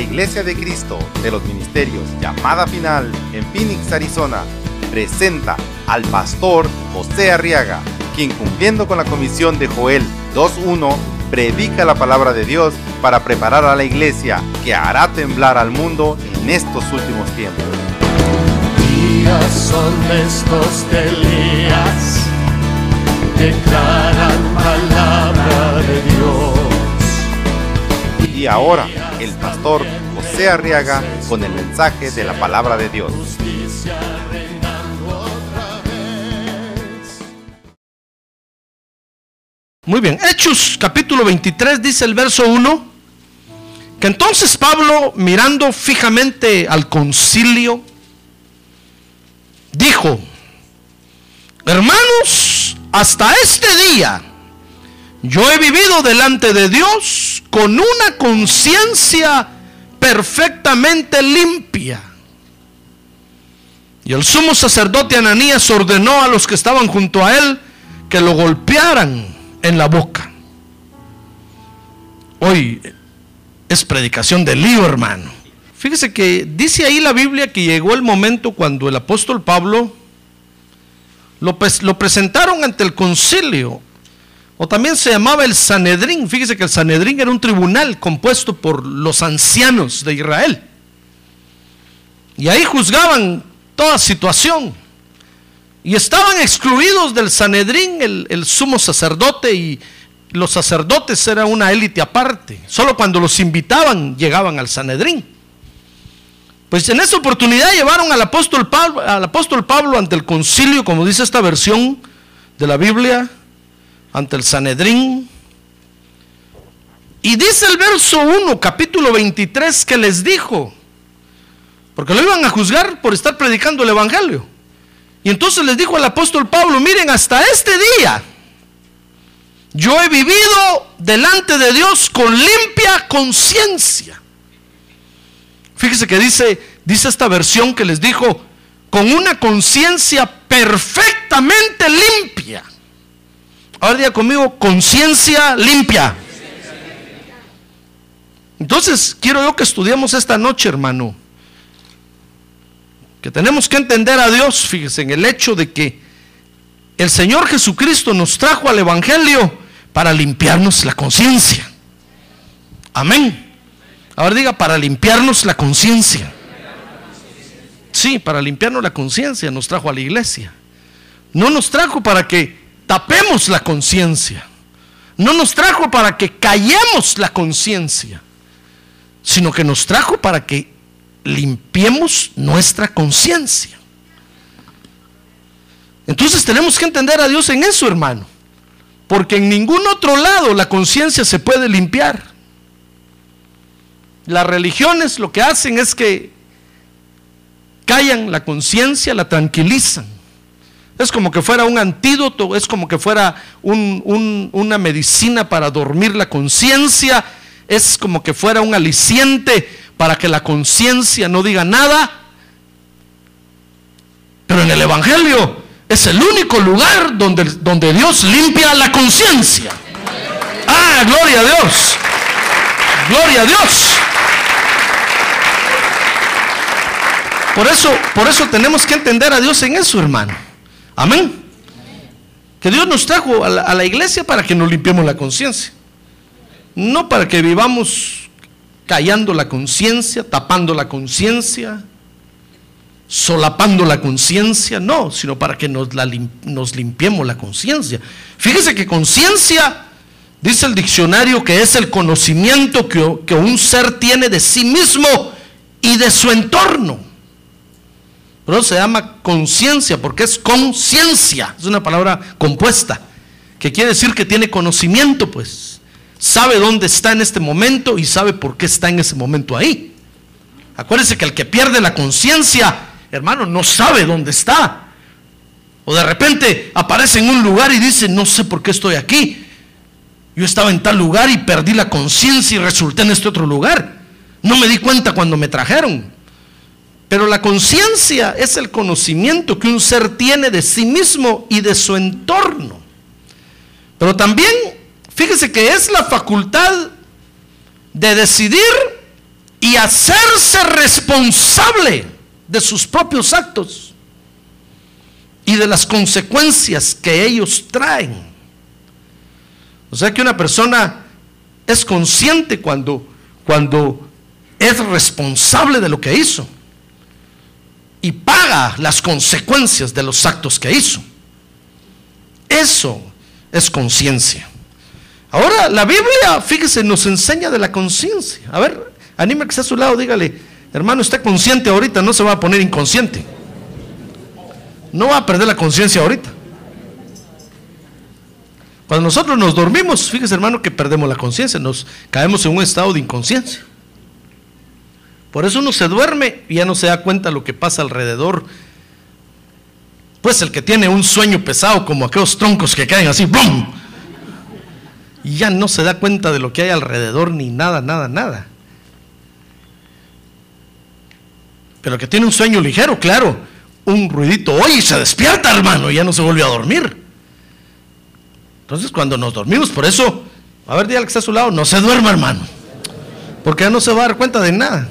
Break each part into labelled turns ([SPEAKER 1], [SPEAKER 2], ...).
[SPEAKER 1] Iglesia de Cristo de los Ministerios Llamada Final en Phoenix, Arizona, presenta al pastor José Arriaga, quien cumpliendo con la comisión de Joel 2:1, predica la palabra de Dios para preparar a la iglesia que hará temblar al mundo en estos últimos tiempos.
[SPEAKER 2] Días son estos de Elías, declaran palabra de Dios.
[SPEAKER 1] Y ahora, el pastor José Arriaga con el mensaje de la palabra de Dios.
[SPEAKER 3] Muy bien, Hechos capítulo 23 dice el verso 1, que entonces Pablo, mirando fijamente al concilio, dijo: hermanos, hasta este día yo he vivido delante de Dios con una conciencia perfectamente limpia. Y el sumo sacerdote Ananías ordenó a los que estaban junto a él que lo golpearan en la boca. Hoy es predicación del lío, hermano. Fíjese que dice ahí la Biblia que llegó el momento cuando el apóstol Pablo lo presentaron ante el concilio, o también se llamaba el Sanedrín. Fíjese que el Sanedrín era un tribunal compuesto por los ancianos de Israel, y ahí juzgaban toda situación. Y estaban excluidos del Sanedrín el sumo sacerdote, y los sacerdotes era una élite aparte. Solo cuando los invitaban llegaban al Sanedrín. Pues en esta oportunidad llevaron al apóstol Pablo ante el concilio, como dice esta versión de la Biblia, ante el Sanedrín. Y dice el verso 1, capítulo 23, que les dijo, porque lo iban a juzgar por estar predicando el evangelio. Y entonces les dijo al apóstol Pablo: miren, hasta este día yo he vivido delante de Dios con limpia conciencia. Fíjese que dice esta versión que les dijo, con una conciencia perfectamente limpia. Ahora diga conmigo: conciencia limpia. Entonces quiero yo que estudiemos esta noche, hermano, que tenemos que entender a Dios, fíjese, en el hecho de que el Señor Jesucristo nos trajo al evangelio para limpiarnos la conciencia. Amén. Ahora diga: para limpiarnos la conciencia. Sí, para limpiarnos la conciencia nos trajo a la iglesia. No nos trajo para que tapemos la conciencia, no nos trajo para que callemos la conciencia, sino que nos trajo para que limpiemos nuestra conciencia. Entonces tenemos que entender a Dios en eso, hermano, porque en ningún otro lado la conciencia se puede limpiar. Las religiones lo que hacen es que callan la conciencia, la tranquilizan. Es como que fuera un antídoto, es como que fuera una medicina para dormir la conciencia, es como que fuera un aliciente para que la conciencia no diga nada. Pero en el evangelio es el único lugar donde Dios limpia la conciencia. ¡Ah, gloria a Dios! ¡Gloria a Dios! Por eso tenemos que entender a Dios en eso, hermano. Amén. Que Dios nos trajo a la iglesia para que nos limpiemos la conciencia, no para que vivamos callando la conciencia, tapando la conciencia, solapando la conciencia, no, sino para que nos limpiemos la conciencia. Fíjese que conciencia, dice el diccionario, que es el conocimiento que un ser tiene de sí mismo y de su entorno. Pero se llama conciencia porque es conciencia, es una palabra compuesta, que quiere decir que tiene conocimiento, pues sabe dónde está en este momento y sabe por qué está en ese momento ahí. Acuérdese que el que pierde la conciencia, hermano, no sabe dónde está. O de repente aparece en un lugar y dice: no sé por qué estoy aquí. Yo estaba en tal lugar y perdí la conciencia y resulté en este otro lugar. No me di cuenta cuando me trajeron. Pero la conciencia es el conocimiento que un ser tiene de sí mismo y de su entorno. Pero también, fíjese que es la facultad de decidir y hacerse responsable de sus propios actos y de las consecuencias que ellos traen. O sea que una persona es consciente cuando es responsable de lo que hizo y paga las consecuencias de los actos que hizo. Eso es conciencia. Ahora la Biblia, fíjese, nos enseña de la conciencia. A ver, anime que está a su lado, dígale: hermano, está consciente ahorita, no se va a poner inconsciente. No va a perder la conciencia ahorita. Cuando nosotros nos dormimos, fíjese, hermano, que perdemos la conciencia, nos caemos en un estado de inconsciencia. Por eso uno se duerme y ya no se da cuenta de lo que pasa alrededor. Pues el que tiene un sueño pesado, como aquellos troncos que caen así, ¡bum!, y ya no se da cuenta de lo que hay alrededor, ni nada. Pero el que tiene un sueño ligero, claro, un ruidito oye y se despierta, hermano, y ya no se volvió a dormir. Entonces cuando nos dormimos, por eso, a ver, dígale que está a su lado: no se duerma, hermano, porque ya no se va a dar cuenta de nada.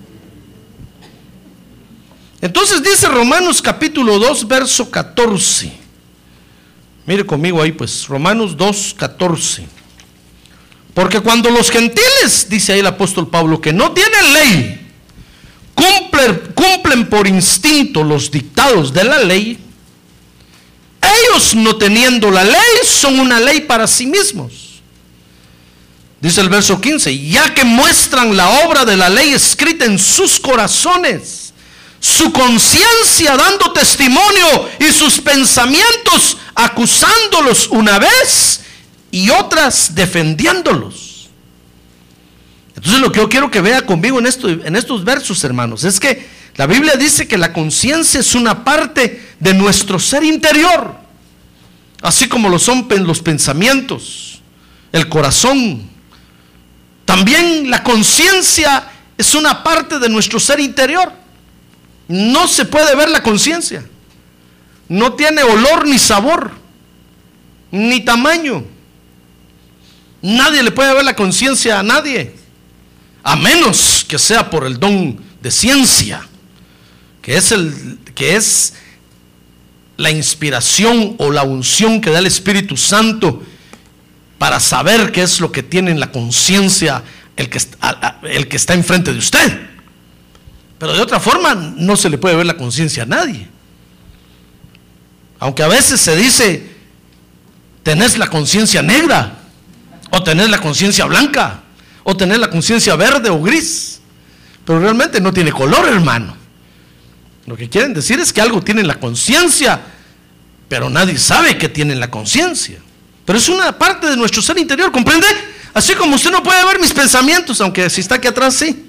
[SPEAKER 3] Entonces dice Romanos capítulo 2, verso 14. Mire conmigo ahí pues, Romanos 2, 14. Porque cuando los gentiles, dice ahí el apóstol Pablo, que no tienen ley, cumplen por instinto los dictados de la ley, ellos, no teniendo la ley, son una ley para sí mismos. Dice el verso 15: ya que muestran la obra de la ley escrita en sus corazones, su conciencia dando testimonio y sus pensamientos acusándolos una vez y otras defendiéndolos. Entonces lo que yo quiero que vea conmigo en estos versos, hermanos, es que la Biblia dice que la conciencia es una parte de nuestro ser interior, así como lo son los pensamientos, el corazón. También la conciencia es una parte de nuestro ser interior. No se puede ver la conciencia, no tiene olor ni sabor ni tamaño. Nadie le puede ver la conciencia a nadie, a menos que sea por el don de ciencia, que es la inspiración o la unción que da el Espíritu Santo para saber qué es lo que tiene en la conciencia el que está enfrente de usted. Pero de otra forma no se le puede ver la conciencia a nadie. Aunque a veces se dice: tenés la conciencia negra, o tenés la conciencia blanca, o tenés la conciencia verde o gris, pero realmente no tiene color, hermano. Lo que quieren decir es que algo tiene en la conciencia, pero nadie sabe que tiene en la conciencia. Pero es una parte de nuestro ser interior, ¿comprende? Así como usted no puede ver mis pensamientos, aunque si está aquí atrás sí.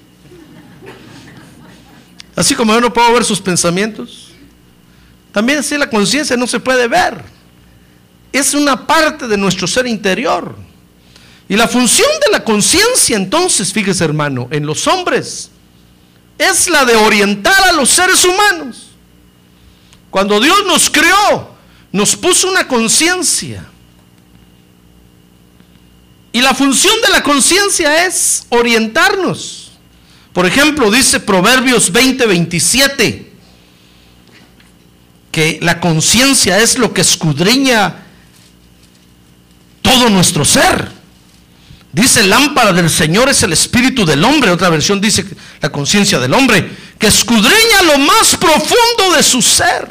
[SPEAKER 3] Así como yo no puedo ver sus pensamientos, también así la conciencia no se puede ver. Es una parte de nuestro ser interior. Y la función de la conciencia, entonces, fíjese, hermano, en los hombres, es la de orientar a los seres humanos. Cuando Dios nos creó, nos puso una conciencia. Y la función de la conciencia es orientarnos. Por ejemplo, dice Proverbios 20:27, que la conciencia es lo que escudriña todo nuestro ser. Dice: lámpara del Señor es el espíritu del hombre. Otra versión dice la conciencia del hombre, que escudriña lo más profundo de su ser.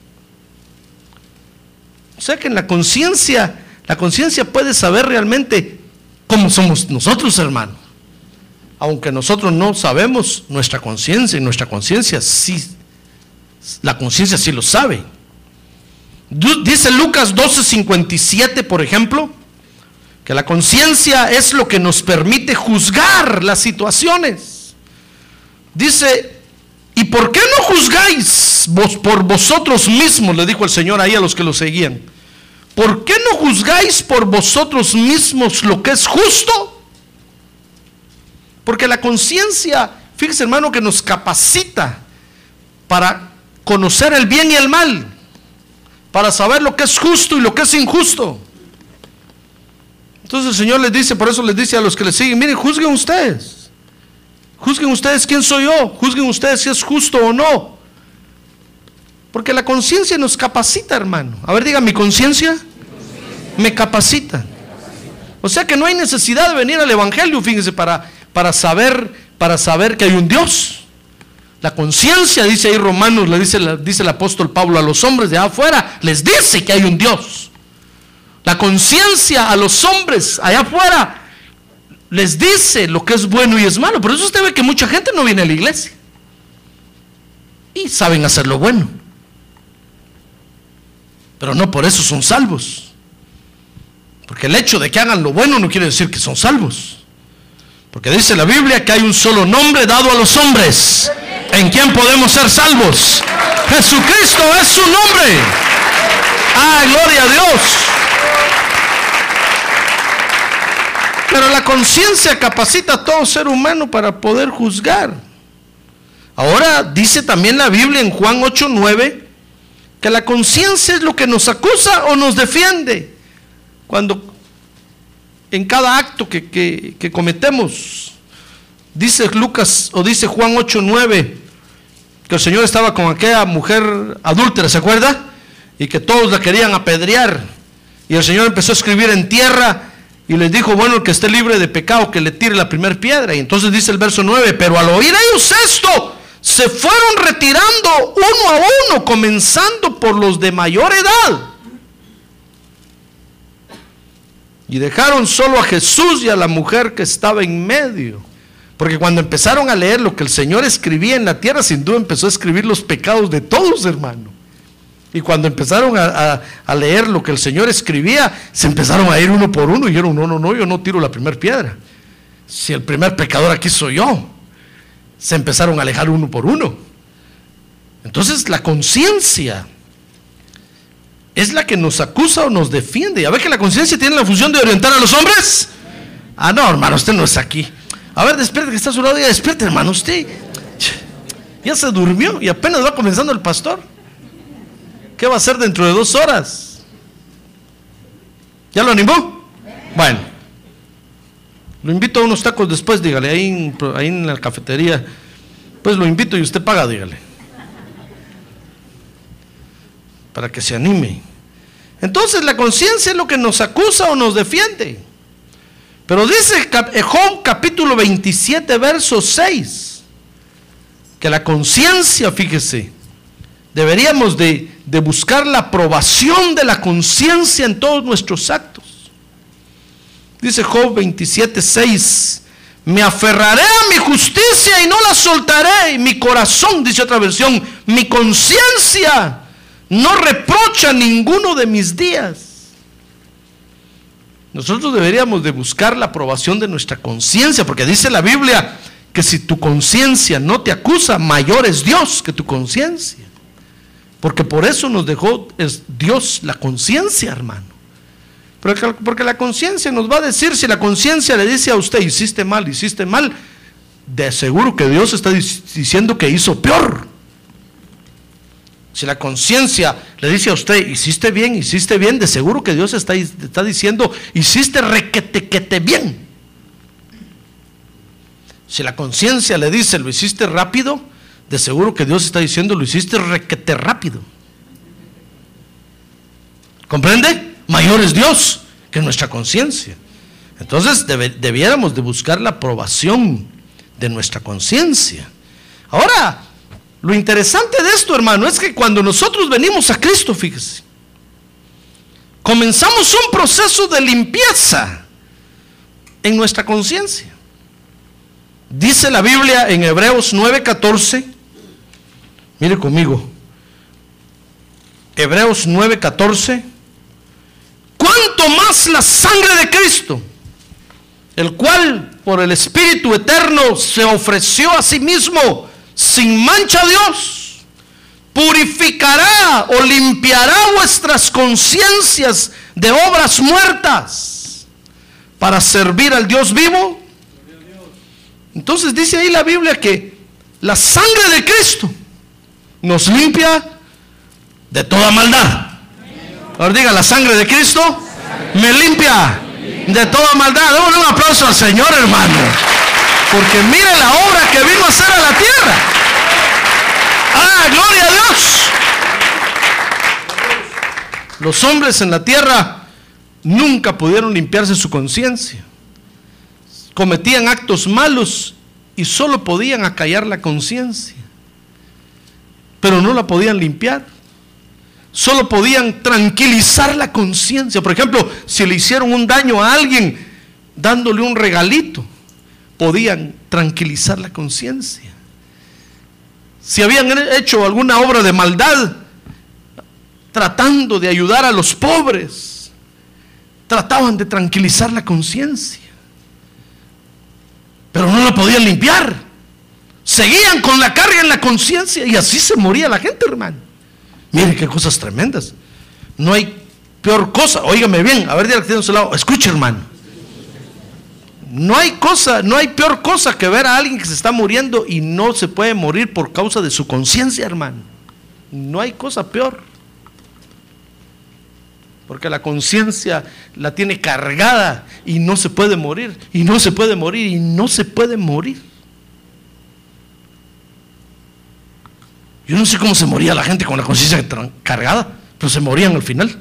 [SPEAKER 3] O sea que en la conciencia puede saber realmente cómo somos nosotros, hermano. Aunque nosotros no sabemos nuestra conciencia, y nuestra conciencia sí, la conciencia sí lo sabe. Dice Lucas 12:57, por ejemplo, que la conciencia es lo que nos permite juzgar las situaciones. Dice: ¿y por qué no juzgáis vos por vosotros mismos? Le dijo el Señor ahí a los que lo seguían. ¿Por qué no juzgáis por vosotros mismos lo que es justo? Porque la conciencia, fíjese, hermano, que nos capacita para conocer el bien y el mal, para saber lo que es justo y lo que es injusto. Entonces el Señor les dice, por eso les dice a los que le siguen: miren, juzguen ustedes. Juzguen ustedes quién soy yo, juzguen ustedes si es justo o no. Porque la conciencia nos capacita, hermano. A ver, diga, mi conciencia me capacita. O sea que no hay necesidad de venir al evangelio, fíjense, para saber que hay un Dios. La conciencia, dice ahí Romanos, dice el apóstol Pablo, a los hombres de afuera les dice que hay un Dios. La conciencia a los hombres allá afuera les dice lo que es bueno y es malo. Por eso usted ve que mucha gente no viene a la iglesia y saben hacer lo bueno, pero no por eso son salvos. Porque el hecho de que hagan lo bueno no quiere decir que son salvos. Porque dice la Biblia que hay un solo nombre dado a los hombres en quien podemos ser salvos. Jesucristo es su nombre. ¡Ah, gloria a Dios! Pero la conciencia capacita a todo ser humano para poder juzgar. Ahora dice también la Biblia en Juan 8:9 que la conciencia es lo que nos acusa o nos defiende. Cuando en cada acto que cometemos, dice Lucas o dice Juan 8:9 que el Señor estaba con aquella mujer adúltera, ¿se acuerda? Y que todos la querían apedrear, y el Señor empezó a escribir en tierra y les dijo, bueno, el que esté libre de pecado que le tire la primera piedra. Y entonces dice el verso 9, pero al oír ellos esto, se fueron retirando uno a uno, comenzando por los de mayor edad, y dejaron solo a Jesús y a la mujer que estaba en medio. Porque cuando empezaron a leer lo que el Señor escribía en la tierra, sin duda empezó a escribir los pecados de todos, hermano. Y cuando empezaron a leer lo que el Señor escribía, se empezaron a ir uno por uno y dijeron, no, yo no tiro la primera piedra. Si el primer pecador aquí soy yo. Se empezaron a alejar uno por uno. Entonces la conciencia es la que nos acusa o nos defiende. ¿Ya ve que la conciencia tiene la función de orientar a los hombres? Ah, no, hermano, usted no está aquí. A ver, despierte que está a su lado. Ya despierte, hermano, usted ya se durmió y apenas va comenzando el pastor. ¿Qué va a hacer dentro de 2 horas? ¿Ya lo animó? Bueno, lo invito a unos tacos después, dígale, ahí en la cafetería. Pues lo invito y usted paga, dígale, para que se anime. Entonces la conciencia es lo que nos acusa o nos defiende. Pero dice Job capítulo 27 verso 6 que la conciencia, fíjese, deberíamos de buscar la aprobación de la conciencia en todos nuestros actos. Dice Job 27, 6, me aferraré a mi justicia y no la soltaré. Y mi corazón, dice otra versión, mi conciencia no reprocha ninguno de mis días. Nosotros deberíamos de buscar la aprobación de nuestra conciencia, porque dice la Biblia que si tu conciencia no te acusa, mayor es Dios que tu conciencia. Porque por eso nos dejó Dios la conciencia, hermano. Porque la conciencia nos va a decir, si la conciencia le dice a usted, hiciste mal, de seguro que Dios está diciendo que hizo peor. Si la conciencia le dice a usted, hiciste bien, de seguro que Dios está diciendo, hiciste requete bien. Si la conciencia le dice, lo hiciste rápido, de seguro que Dios está diciendo, lo hiciste requete rápido. ¿Comprende? Mayor es Dios que nuestra conciencia. Entonces debiéramos de buscar la aprobación de nuestra conciencia. Ahora, lo interesante de esto, hermano, es que cuando nosotros venimos a Cristo, fíjese, comenzamos un proceso de limpieza en nuestra conciencia. Dice la Biblia en Hebreos 9:14, mire conmigo, Hebreos 9:14, cuánto más la sangre de Cristo, el cual por el Espíritu eterno se ofreció a sí mismo sin mancha a Dios, purificará o limpiará vuestras conciencias de obras muertas para servir al Dios vivo. Entonces dice ahí la Biblia que la sangre de Cristo nos limpia de toda maldad. Ahora diga, la sangre de Cristo me limpia de toda maldad. Démosle un aplauso al Señor, hermano. Porque mire la obra que vino a hacer a la tierra. ¡Ah, gloria a Dios! Los hombres en la tierra nunca pudieron limpiarse su conciencia. Cometían actos malos y solo podían acallar la conciencia, pero no la podían limpiar. Solo podían tranquilizar la conciencia. Por ejemplo, si le hicieron un daño a alguien dándole un regalito, podían tranquilizar la conciencia. Si habían hecho alguna obra de maldad, tratando de ayudar a los pobres, trataban de tranquilizar la conciencia, pero no la podían limpiar. Seguían con la carga en la conciencia y así se moría la gente, hermano. Mire qué cosas tremendas. No hay peor cosa. Óigame bien, a ver, dígale que tiene a su lado, escuche, hermano. No hay peor cosa que ver a alguien que se está muriendo y no se puede morir por causa de su conciencia, hermano. No hay cosa peor. Porque la conciencia la tiene cargada y no se puede morir, y no se puede morir, y no se puede morir. Yo no sé cómo se moría la gente con la conciencia cargada, pero se morían al final.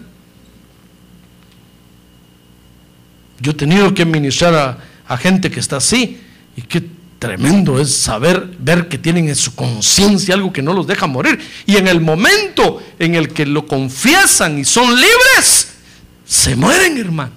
[SPEAKER 3] Yo he tenido que ministrar a gente que está así, y qué tremendo es ver que tienen en su conciencia algo que no los deja morir, y en el momento en el que lo confiesan y son libres, se mueren, hermano.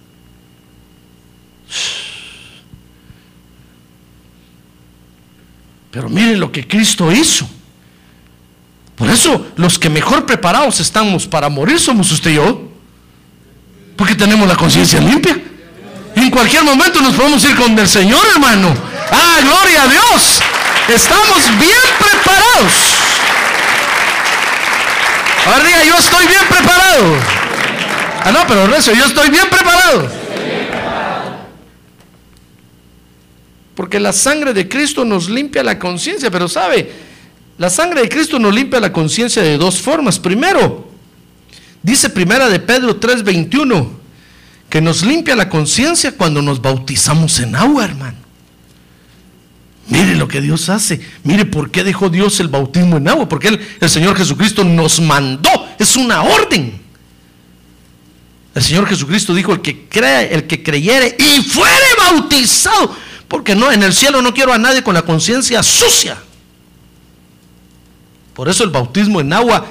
[SPEAKER 3] Pero miren lo que Cristo hizo. Por eso los que mejor preparados estamos para morir somos usted y yo, porque tenemos la conciencia limpia. En cualquier momento nos podemos ir con el Señor, hermano. ¡Ah, gloria a Dios! Estamos bien preparados. Ahora diga, yo estoy bien preparado. Ah, no, pero recio, yo estoy bien preparado. Porque la sangre de Cristo nos limpia la conciencia. Pero sabe, la sangre de Cristo nos limpia la conciencia de dos formas. Primero, dice Primera de Pedro 3:21, que nos limpia la conciencia cuando nos bautizamos en agua, hermano. Mire lo que Dios hace. Mire por qué dejó Dios el bautismo en agua. Porque el Señor Jesucristo nos mandó. Es una orden. El Señor Jesucristo dijo: el que creyere y fuere bautizado. Porque no, en el cielo no quiero a nadie con la conciencia sucia. Por eso el bautismo en agua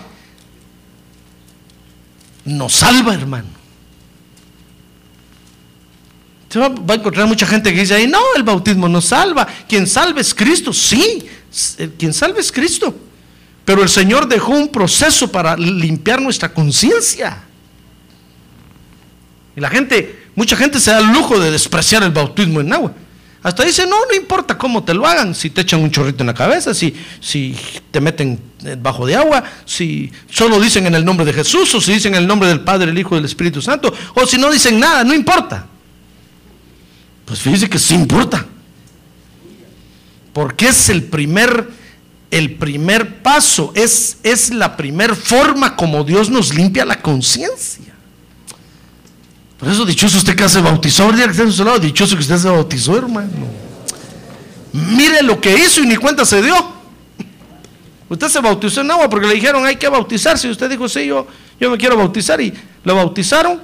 [SPEAKER 3] nos salva, hermano. Se va a encontrar mucha gente que dice ahí: no, el bautismo no salva. Quien salva es Cristo. Sí, quien salva es Cristo. Pero el Señor dejó un proceso para limpiar nuestra conciencia. Y mucha gente se da el lujo de despreciar el bautismo en agua. Hasta dice: no importa cómo te lo hagan, si te echan un chorrito en la cabeza, si te meten bajo de agua, si solo dicen en el nombre de Jesús, o si dicen en el nombre del Padre, el Hijo y del Espíritu Santo, o si no dicen nada, no importa. Pues fíjese que sí importa, porque es el primer paso, es la primer forma como Dios nos limpia la conciencia. Por eso dichoso usted que se bautizó. El día que esté a su lado, dichoso que usted se bautizó, hermano. Mire lo que hizo y ni cuenta se dio. Usted se bautizó en agua porque le dijeron: hay que bautizarse, y usted dijo: sí, yo me quiero bautizar, y lo bautizaron.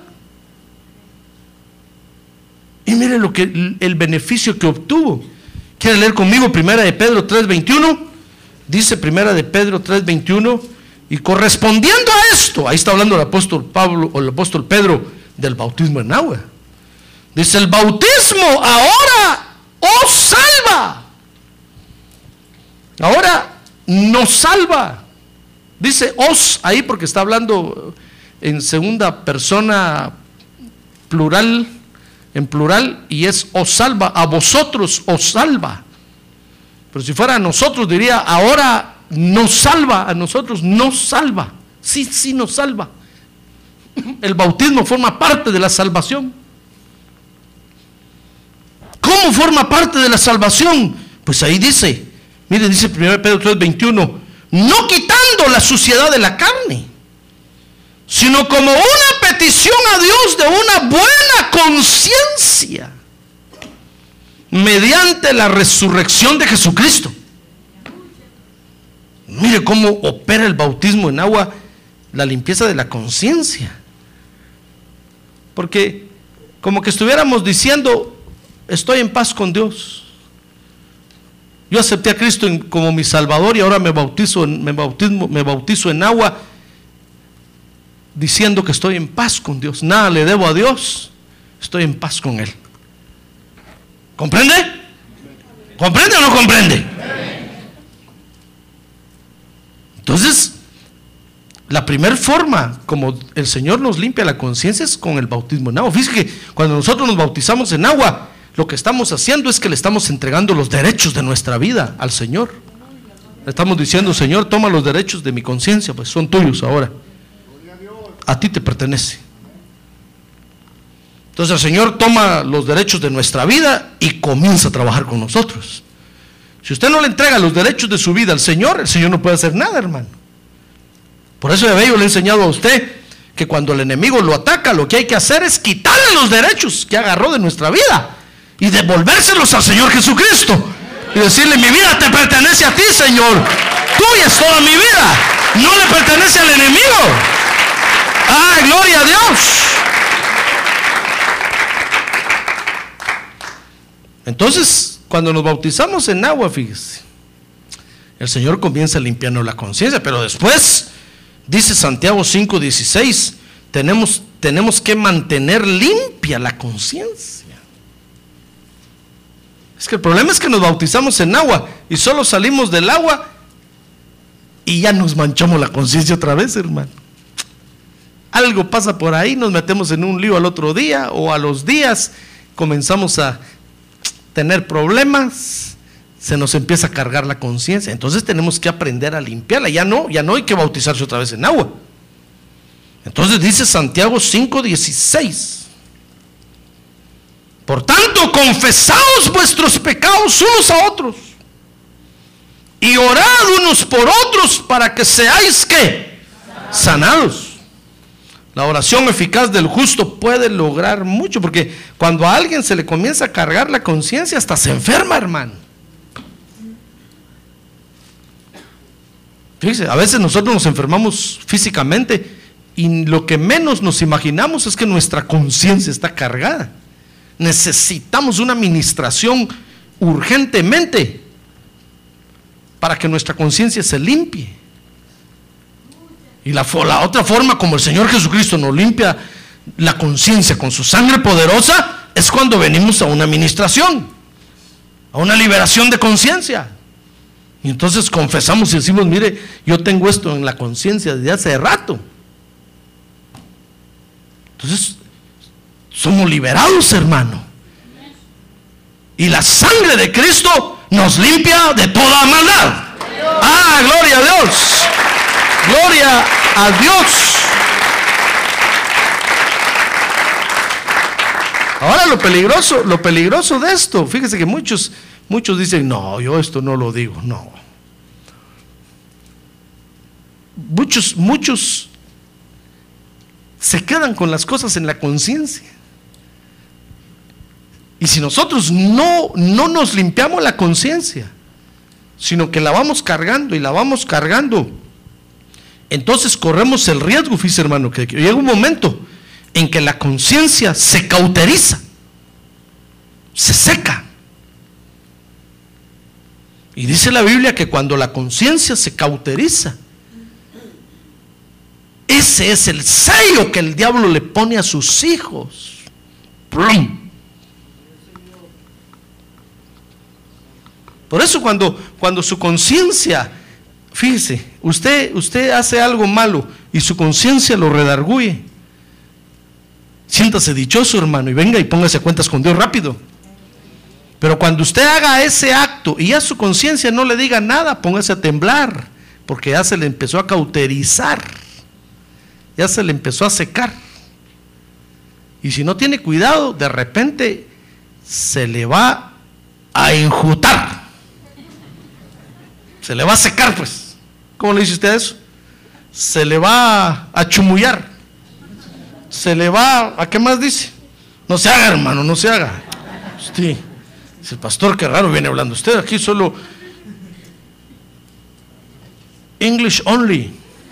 [SPEAKER 3] Y mire el beneficio que obtuvo. ¿Quiere leer conmigo Primera de Pedro 3:21? Dice Primera de Pedro 3:21: y correspondiendo a esto, ahí está hablando el apóstol Pablo o el apóstol Pedro del bautismo en agua. Dice: el bautismo ahora os salva. Ahora nos salva. Dice os ahí porque está hablando en segunda persona plural, en plural, y es os salva. A vosotros os salva. Pero si fuera a nosotros diría: ahora nos salva. A nosotros nos salva. Sí nos salva. El bautismo forma parte de la salvación. ¿Cómo forma parte de la salvación? Pues ahí dice, mire, dice 1 Pedro 3:21, no quitando la suciedad de la carne, sino como una petición a Dios de una buena conciencia. mediante la resurrección de Jesucristo. Mire cómo opera el bautismo en agua, la limpieza de la conciencia. Porque como que estuviéramos diciendo, estoy en paz con Dios. Yo acepté a Cristo como mi Salvador y ahora me bautizo en agua, diciendo que estoy en paz con Dios. Nada le debo a Dios, estoy en paz con Él. ¿Comprende? ¿Comprende o no comprende? Entonces, la primera forma como el Señor nos limpia la conciencia es con el bautismo en agua. Fíjese que cuando nosotros nos bautizamos en agua, lo que estamos haciendo es que le estamos entregando los derechos de nuestra vida al Señor. Le estamos diciendo, Señor, toma los derechos de mi conciencia, pues son tuyos ahora. A ti te pertenece. Entonces el Señor toma los derechos de nuestra vida y comienza a trabajar con nosotros. Si usted no le entrega los derechos de su vida al Señor, el Señor no puede hacer nada, hermano. Por eso yo le he enseñado a usted que cuando el enemigo lo ataca, lo que hay que hacer es quitarle los derechos que agarró de nuestra vida y devolvérselos al Señor Jesucristo y decirle, mi vida te pertenece a ti, Señor, tuya es toda mi vida, no le pertenece al enemigo. ¡Ah, gloria a Dios! Entonces, cuando nos bautizamos en agua, fíjese, el Señor comienza limpiando la conciencia, pero después, dice Santiago 5:16, tenemos que mantener limpia la conciencia. Es que el problema es que nos bautizamos en agua y solo salimos del agua y ya nos manchamos la conciencia otra vez, hermano. Algo pasa por ahí, nos metemos en un lío al otro día o a los días comenzamos a tener problemas, se nos empieza a cargar la conciencia. Entonces tenemos que aprender a limpiarla. Ya no hay que bautizarse otra vez en agua. Entonces dice Santiago 5:16, por tanto, confesaos vuestros pecados unos a otros y orad unos por otros para que seáis ¿qué? Sanados. La oración eficaz del justo puede lograr mucho, porque cuando a alguien se le comienza a cargar la conciencia, hasta se enferma, hermano. Fíjese, a veces nosotros nos enfermamos físicamente y lo que menos nos imaginamos es que nuestra conciencia está cargada. Necesitamos una administración urgentemente para que nuestra conciencia se limpie. Y la otra forma como el Señor Jesucristo nos limpia la conciencia con su sangre poderosa es cuando venimos a una administración, a una liberación de conciencia. Y entonces confesamos y decimos, mire, yo tengo esto en la conciencia desde hace rato. Entonces somos liberados, hermano. Y la sangre de Cristo nos limpia de toda maldad. ¡Ah, gloria a Dios! ¡Gloria a Dios! Ahora lo peligroso de esto, fíjese que muchos dicen, no, yo esto no lo digo, no. Muchos se quedan con las cosas en la conciencia. Y si nosotros no nos limpiamos la conciencia, sino que la vamos cargando y la vamos cargando, entonces corremos el riesgo, fíjese, hermano, que llega un momento en que la conciencia se cauteriza, se seca. Y dice la Biblia que cuando la conciencia se cauteriza, ese es el sello que el diablo le pone a sus hijos. ¡Plum! Por eso cuando su conciencia, fíjese, usted hace algo malo y su conciencia lo redarguye, siéntase dichoso, hermano, y venga y póngase a cuentas con Dios rápido. Pero cuando usted haga ese acto y ya su conciencia no le diga nada, póngase a temblar, porque ya se le empezó a cauterizar, ya se le empezó a secar. Y si no tiene cuidado, de repente se le va a enjutar, se le va a secar, pues. ¿Cómo le dice usted eso? Se le va a chumullar, se le va, ¿a qué más dice? No se haga, hermano, no se haga. Sí. Dice el pastor, qué raro viene hablando usted, aquí solo English only.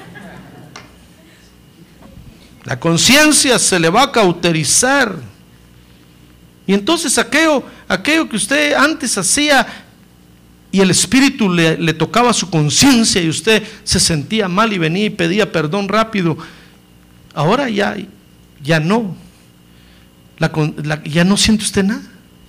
[SPEAKER 3] La conciencia se le va a cauterizar. Y entonces aquello que usted antes hacía y el Espíritu le tocaba su conciencia y usted se sentía mal y venía y pedía perdón rápido, ahora ya no. Ya no siente usted nada.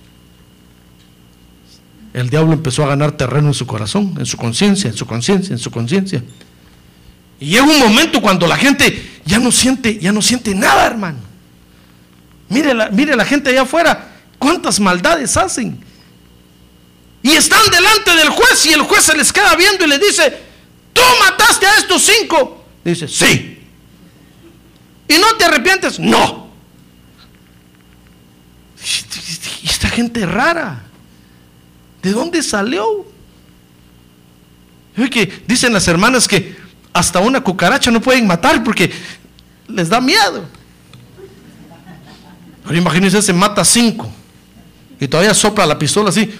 [SPEAKER 3] El diablo empezó a ganar terreno en su corazón, en su conciencia, en su conciencia, en su conciencia. Y llega un momento cuando la gente ya no siente nada, hermano. Mire la gente allá afuera, cuántas maldades hacen. Y están delante del juez y el juez se les queda viendo y le dice: ¿tú mataste a estos 5? Dice: sí. ¿Y no te arrepientes? No. Y esta gente rara, ¿de dónde salió? Que dicen las hermanas que hasta una cucaracha no pueden matar porque les da miedo. Ahora imagínense, se mata 5 y todavía sopla la pistola así.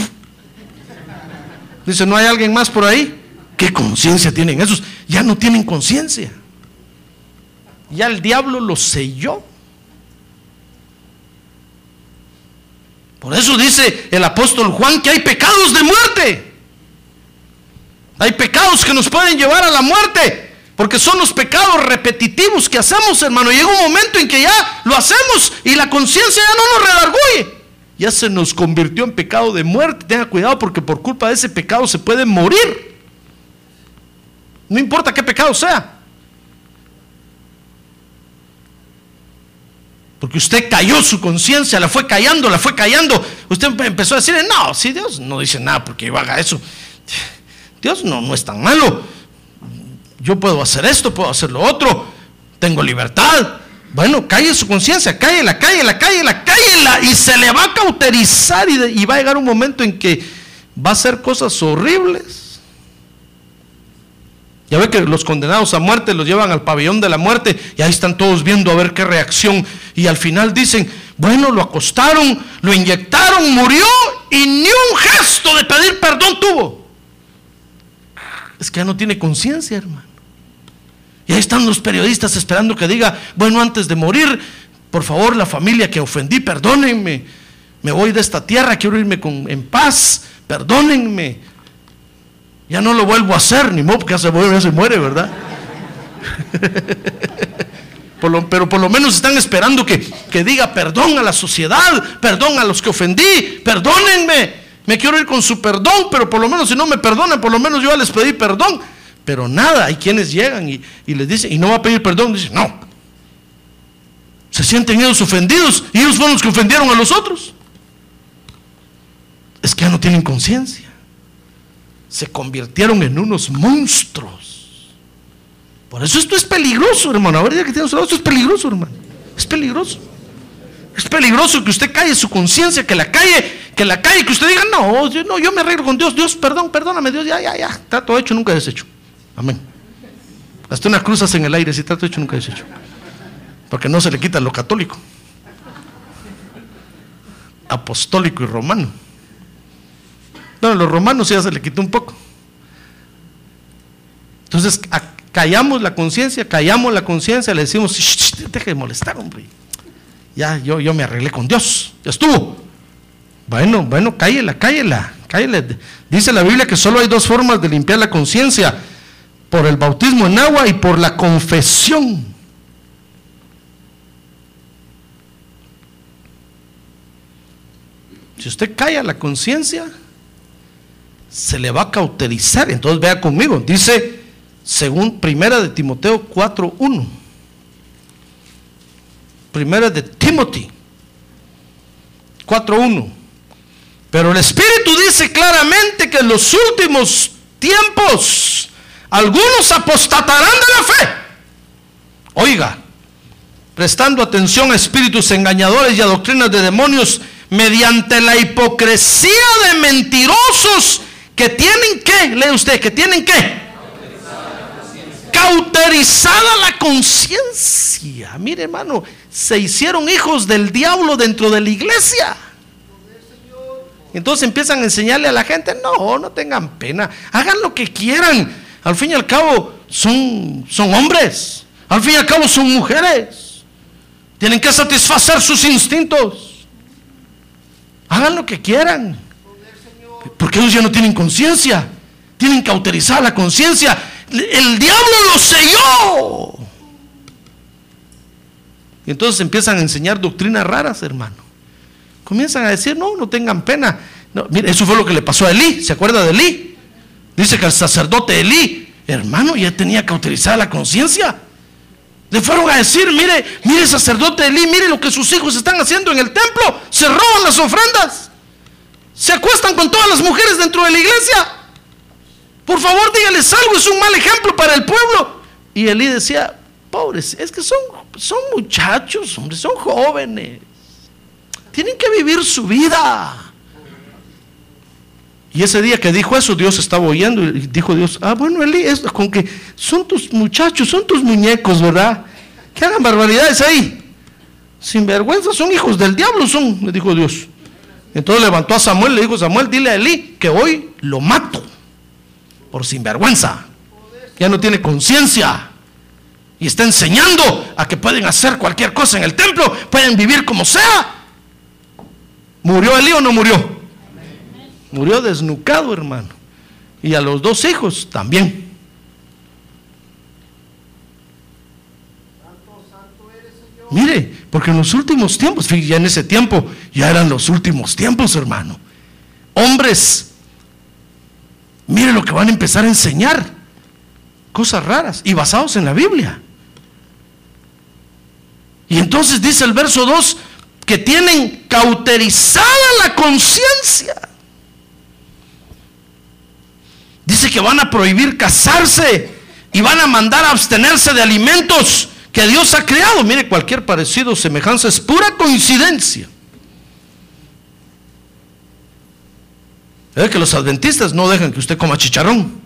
[SPEAKER 3] Dice: ¿no hay alguien más por ahí? ¿Qué conciencia tienen esos? Ya no tienen conciencia. Ya el diablo los selló. Por eso dice el apóstol Juan que hay pecados de muerte. Hay pecados que nos pueden llevar a la muerte, porque son los pecados repetitivos que hacemos, hermano. Llega un momento en que ya lo hacemos y la conciencia ya no nos redarguye. Ya se nos convirtió en pecado de muerte. Tenga cuidado, porque por culpa de ese pecado se puede morir. No importa qué pecado sea. Porque usted cayó su conciencia, la fue callando. Usted empezó a decirle: no, si Dios no dice nada porque yo haga eso. Dios no es tan malo. Yo puedo hacer esto, puedo hacer lo otro. Tengo libertad. Bueno, calle su conciencia, cállela. Y se le va a cauterizar y va a llegar un momento en que va a hacer cosas horribles. Ya ve que los condenados a muerte los llevan al pabellón de la muerte y ahí están todos viendo a ver qué reacción. Y al final dicen: bueno, lo acostaron, lo inyectaron, murió y ni un gesto de pedir perdón tuvo. Es que ya no tiene conciencia, hermano. Y ahí están los periodistas esperando que diga: bueno, antes de morir, por favor, la familia que ofendí, perdónenme. Me voy de esta tierra, quiero irme en paz, perdónenme. Ya no lo vuelvo a hacer, ni modo, porque ya se muere, ¿verdad? Pero por lo menos están esperando que diga perdón a la sociedad, perdón a los que ofendí, perdónenme. Me quiero ir con su perdón, pero por lo menos si no me perdonan, por lo menos yo ya les pedí perdón. Pero nada, hay quienes llegan y les dicen: ¿y no va a pedir perdón? Dicen: no. Se sienten ellos ofendidos y ellos fueron los que ofendieron a los otros. Es que ya no tienen conciencia. Se convirtieron en unos monstruos. Por eso esto es peligroso, hermano. Ahora ya que tenemos esto es peligroso, hermano. Es peligroso. Es peligroso que usted calle su conciencia, que la calle, que usted diga: no, yo me arreglo con Dios. Dios, perdóname, Dios, ya. Está todo hecho, nunca deshecho. Amén. Hasta una cruz en el aire, si está todo hecho, nunca deshecho. Porque no se le quita lo católico, apostólico y romano. No, los romanos ya se le quitó un poco. Entonces callamos la conciencia, le decimos: deje de molestar, hombre. Ya, yo me arreglé con Dios, ya estuvo. Bueno, cállela. Dice la Biblia que solo hay 2 formas de limpiar la conciencia: por el bautismo en agua y por la confesión. Si usted calla la conciencia, se le va a cauterizar. Entonces vea conmigo, dice según Primera de Timoteo 4:1. Primera de Timothy 4:1. Pero el Espíritu dice claramente que en los últimos tiempos algunos apostatarán de la fe. Oiga, prestando atención a espíritus engañadores y a doctrinas de demonios, mediante la hipocresía de mentirosos que tienen que, lee usted, que tienen que cauterizada la conciencia. Mire, hermano, se hicieron hijos del diablo dentro de la iglesia. Entonces empiezan a enseñarle a la gente, no tengan pena, hagan lo que quieran. Al fin y al cabo son hombres, al fin y al cabo son mujeres, tienen que satisfacer sus instintos. Hagan lo que quieran, porque ellos ya no tienen conciencia, tienen cauterizar la conciencia. El diablo los selló. Y entonces empiezan a enseñar doctrinas raras, hermano. Comienzan a decir, no tengan pena. No, mire, eso fue lo que le pasó a Elí. ¿Se acuerda de Elí? Dice que el sacerdote Elí, hermano, ya tenía cauterizada la conciencia. Le fueron a decir, mire sacerdote Elí, mire lo que sus hijos están haciendo en el templo. Se roban las ofrendas, se acuestan con todas las mujeres dentro de la iglesia. Por favor, dígales algo, es un mal ejemplo para el pueblo. Y Elí decía, pobres, es que son muchachos, hombre, son jóvenes, tienen que vivir su vida. Y ese día que dijo eso, Dios estaba oyendo y dijo Dios, bueno, Elí, es con que son tus muchachos, son tus muñecos, ¿verdad? Que hagan barbaridades ahí, sin vergüenza, son hijos del diablo, le dijo Dios. Entonces levantó a Samuel, le dijo, Samuel, dile a Elí que hoy lo mato por sinvergüenza, ya no tiene conciencia y está enseñando a que pueden hacer cualquier cosa en el templo, pueden vivir como sea. ¿Murió Elí o no murió? Murió desnucado, hermano. Y a los 2 hijos también. Mire, porque en los últimos tiempos, fíjate, ya en ese tiempo, ya eran los últimos tiempos, hermano. Hombres, mire lo que van a empezar a enseñar, cosas raras y basados en la Biblia. Y entonces dice el verso 2 que tienen cauterizada la conciencia. Dice que van a prohibir casarse y van a mandar a abstenerse de alimentos que Dios ha creado. Mire, cualquier parecido o semejanza es pura coincidencia. Es que los adventistas no dejan que usted coma chicharrón.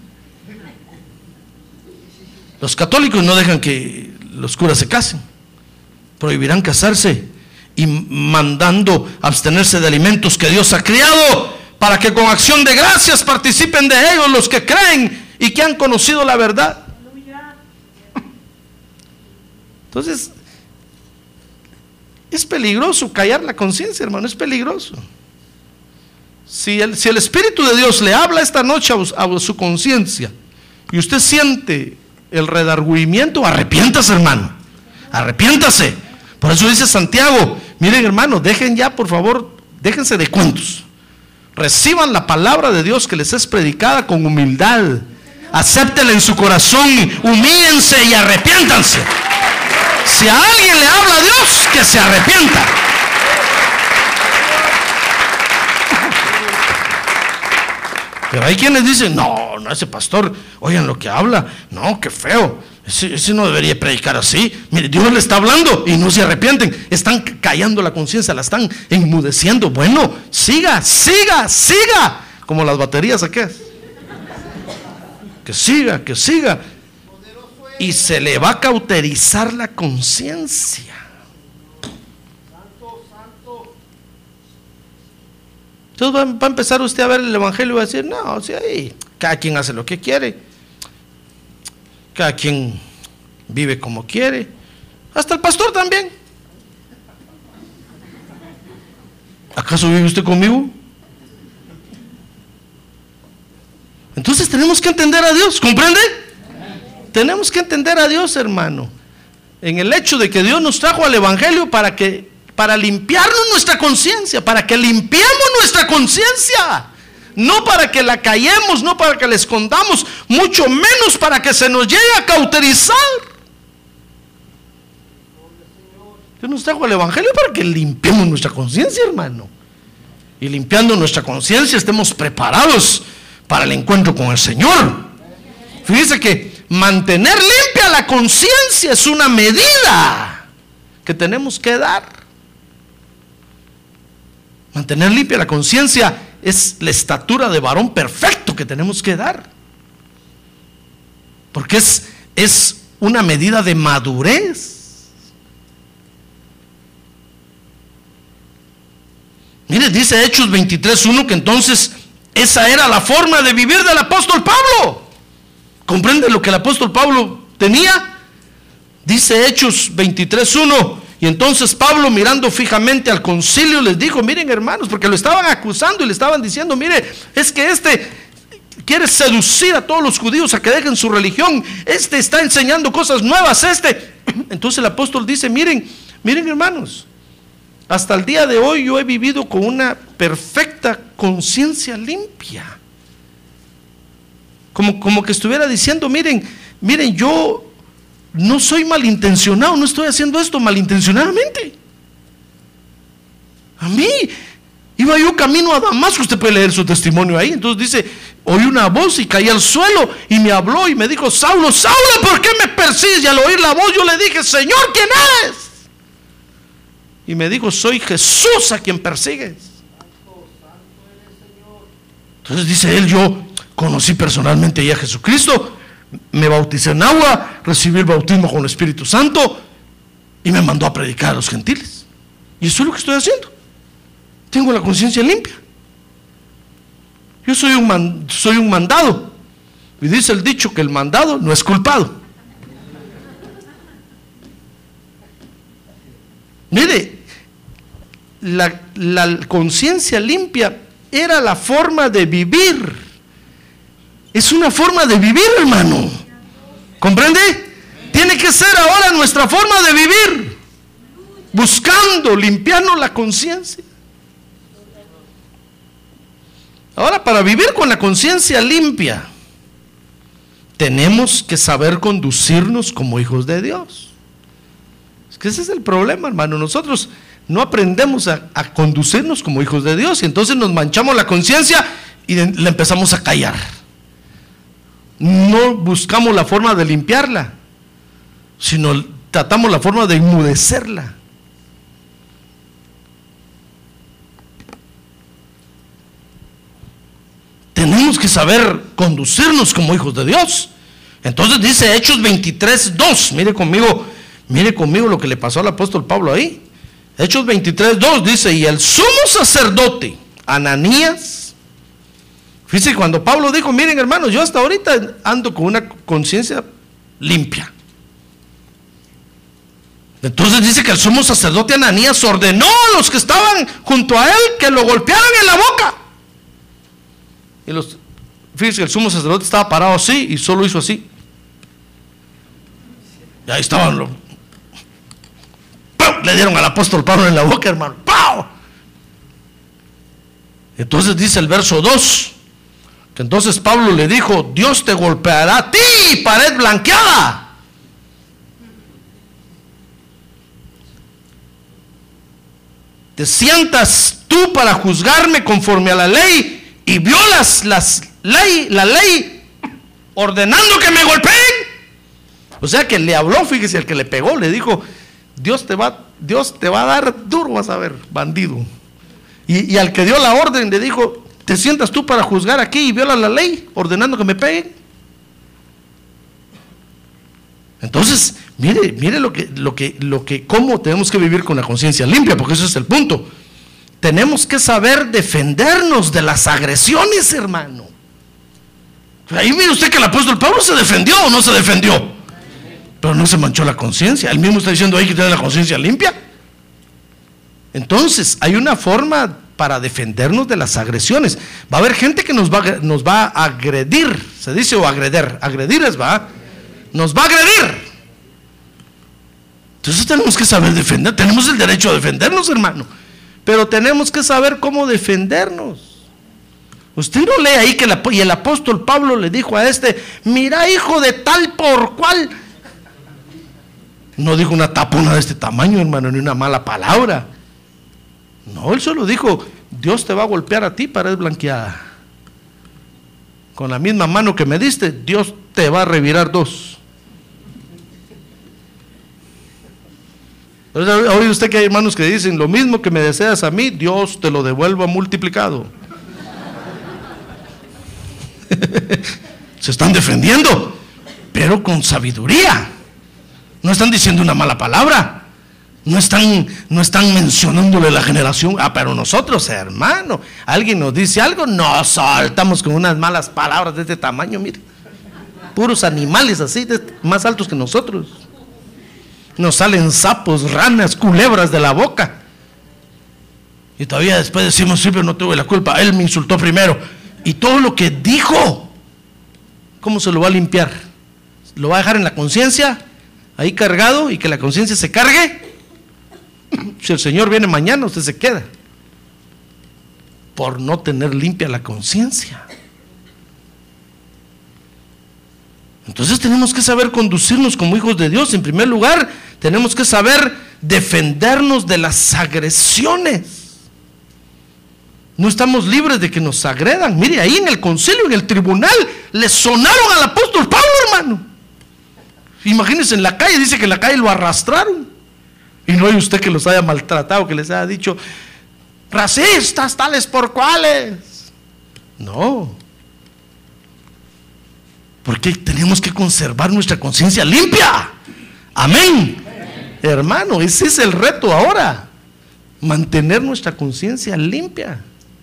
[SPEAKER 3] Los católicos no dejan que los curas se casen. Prohibirán casarse y mandando abstenerse de alimentos que Dios ha creado, para que con acción de gracias participen de ellos los que creen y que han conocido la verdad. Entonces, es peligroso callar la conciencia, hermano, es peligroso. Si el Espíritu de Dios le habla esta noche a su conciencia y usted siente el redargüimiento, arrepiéntase, hermano, arrepiéntase. Por eso dice Santiago, miren, hermano, dejen ya, por favor, déjense de cuentos. Reciban la palabra de Dios que les es predicada con humildad. Acéptenla en su corazón, humíllense y arrepiéntanse. Si a alguien le habla a Dios, que se arrepienta. Pero hay quienes dicen, no, ese pastor, oigan lo que habla, no, qué feo. Ese no debería predicar así. Mire, Dios le está hablando y no se arrepienten. Están callando la conciencia, la están enmudeciendo. Bueno, siga. Como las baterías aquellas. Que siga. Y se le va a cauterizar la conciencia. Entonces va a empezar usted a ver el evangelio y va a decir, no, o sea, ahí cada quien hace lo que quiere. Cada quien vive como quiere. Hasta el pastor también. ¿Acaso vive usted conmigo? Entonces tenemos que entender a Dios, ¿comprende? Tenemos que entender a Dios, hermano, en el hecho de que Dios nos trajo al evangelio para limpiarnos nuestra conciencia, para que limpiemos nuestra conciencia. No para que la callemos, no para que la escondamos, mucho menos para que se nos llegue a cauterizar. Dios nos trajo el evangelio para que limpiemos nuestra conciencia, hermano. Y limpiando nuestra conciencia estemos preparados para el encuentro con el Señor. Fíjense que mantener limpia la conciencia es una medida que tenemos que dar. Mantener limpia la conciencia es la estatura de varón perfecto que tenemos que dar. Porque es una medida de madurez. Mire, dice Hechos 23:1 que entonces esa era la forma de vivir del apóstol Pablo. ¿Comprende lo que el apóstol Pablo tenía? Dice Hechos 23:1: y entonces Pablo, mirando fijamente al concilio, les dijo: miren, hermanos, porque lo estaban acusando y le estaban diciendo: mire, es que quiere seducir a todos los judíos a que dejen su religión, está enseñando cosas nuevas, Entonces el apóstol dice: miren hermanos, hasta el día de hoy yo he vivido con una perfecta conciencia limpia. Como que estuviera diciendo: miren, yo no soy malintencionado, no estoy haciendo esto malintencionadamente. A mí, iba yo camino a Damasco, usted puede leer su testimonio ahí. Entonces dice: oí una voz y caí al suelo y me habló y me dijo: Saulo, Saulo, ¿por qué me persigues? Y al oír la voz yo le dije: Señor, ¿quién eres? Y me dijo: soy Jesús a quien persigues. Entonces dice él: yo conocí personalmente ya a Jesucristo, me bauticé en agua, recibí el bautismo con el Espíritu Santo y me mandó a predicar a los gentiles. Y eso es lo que estoy haciendo. Tengo la conciencia limpia. Yo soy un mandado. Y dice el dicho que el mandado no es culpado. Mire, la conciencia limpia era la forma de vivir. Es una forma de vivir, hermano. ¿Comprende? Tiene que ser ahora nuestra forma de vivir, buscando, limpiando la conciencia. Ahora, para vivir con la conciencia limpia, tenemos que saber conducirnos como hijos de Dios. Es que ese es el problema, hermano. Nosotros no aprendemos a conducirnos como hijos de Dios, y entonces nos manchamos la conciencia y la empezamos a callar. No buscamos la forma de limpiarla, sino tratamos la forma de enmudecerla. Tenemos que saber conducirnos como hijos de Dios. Entonces dice Hechos 23:2. Mire conmigo lo que le pasó al apóstol Pablo ahí. Hechos 23:2 dice: y el sumo sacerdote Ananías. Fíjense, cuando Pablo dijo: miren, hermanos, yo hasta ahorita ando con una conciencia limpia. Entonces dice que el sumo sacerdote Ananías ordenó a los que estaban junto a él que lo golpearan en la boca. Y fíjense, el sumo sacerdote estaba parado así y solo hizo así. Y ahí estaban. Le dieron al apóstol Pablo en la boca, hermano. ¡Pau! Entonces dice el verso 2, que entonces Pablo le dijo: Dios te golpeará a ti, pared blanqueada. Te sientas tú para juzgarme conforme a la ley y violas la ley ordenando que me golpeen. O sea que le habló, fíjese, el que le pegó le dijo: Dios te va a dar duro, vas a ver, bandido. Y al que dio la orden le dijo: te sientas tú para juzgar aquí y violas la ley ordenando que me peguen. Entonces, mire cómo tenemos que vivir con la conciencia limpia, porque ese es el punto. Tenemos que saber defendernos de las agresiones, hermano. Ahí mire usted que el apóstol Pablo se defendió o no se defendió, pero no se manchó la conciencia. Él mismo está diciendo ahí que tiene la conciencia limpia. Entonces, hay una forma para defendernos de las agresiones. Va a haber gente que nos va a agredir, se dice, o agreder. Agredir es, nos va a agredir. Entonces tenemos que saber defender. Tenemos el derecho a defendernos, hermano, pero tenemos que saber cómo defendernos. Usted no lee ahí que el apóstol Pablo le dijo a mira, hijo de tal por cual. No dijo una tapona de este tamaño, hermano, ni una mala palabra. No, él solo dijo: Dios te va a golpear a ti, pared blanqueada. Con la misma mano que me diste, Dios te va a revirar 2. ¿Ha oído usted que hay hermanos que dicen: lo mismo que me deseas a mí, Dios te lo devuelva multiplicado? Se están defendiendo, pero con sabiduría. No están diciendo una mala palabra, No están mencionándole la generación. Pero nosotros, hermano, alguien nos dice algo, nos saltamos con unas malas palabras de este tamaño, mire. Puros animales así, más altos que nosotros. Nos salen sapos, ranas, culebras de la boca. Y todavía después decimos, sí, pero no tuve la culpa, él me insultó primero. Y todo lo que dijo, ¿cómo se lo va a limpiar? ¿Lo va a dejar en la conciencia, ahí cargado, y que la conciencia se cargue? Si el Señor viene mañana, usted se queda por no tener limpia la conciencia. Entonces tenemos que saber conducirnos como hijos de Dios. En primer lugar, tenemos que saber defendernos de las agresiones. No estamos libres de que nos agredan. Mire, ahí en el concilio, en el tribunal, le sonaron al apóstol Pablo, hermano. Imagínense, en la calle, dice que en la calle lo arrastraron. Y no hay usted que los haya maltratado, que les haya dicho, racistas tales por cuales. No. Porque tenemos que conservar nuestra conciencia limpia. Amén. Hermano, ese es el reto ahora. Mantener nuestra conciencia limpia.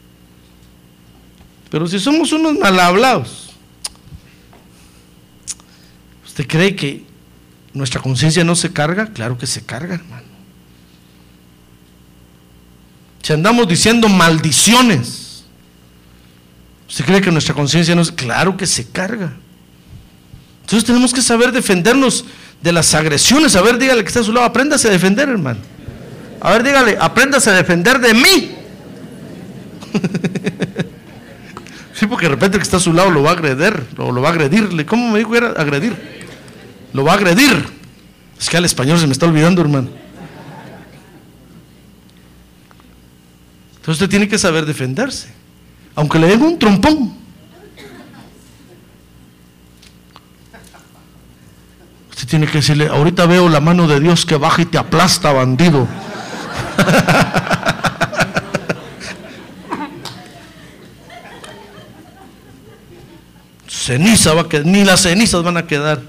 [SPEAKER 3] Pero si somos unos mal hablados, ¿usted cree que nuestra conciencia no se carga? Claro que se carga, hermano. Si andamos diciendo maldiciones, ¿usted cree que nuestra conciencia no se carga? Claro que se carga. Entonces tenemos que saber defendernos de las agresiones. A ver, dígale que está a su lado, apréndase a defender, hermano. A ver, dígale, apréndase a defender de mí. Sí, porque de repente el que está a su lado lo va a agredir, o lo va a agredir. ¿Cómo me dijo que era agredir? Lo va a agredir. Es que al español se me está olvidando, hermano. Entonces usted tiene que saber defenderse, aunque le den un trompón. Usted tiene que decirle, ahorita veo la mano de Dios que baja y te aplasta, bandido. Ceniza va a quedar, ni las cenizas van a quedar.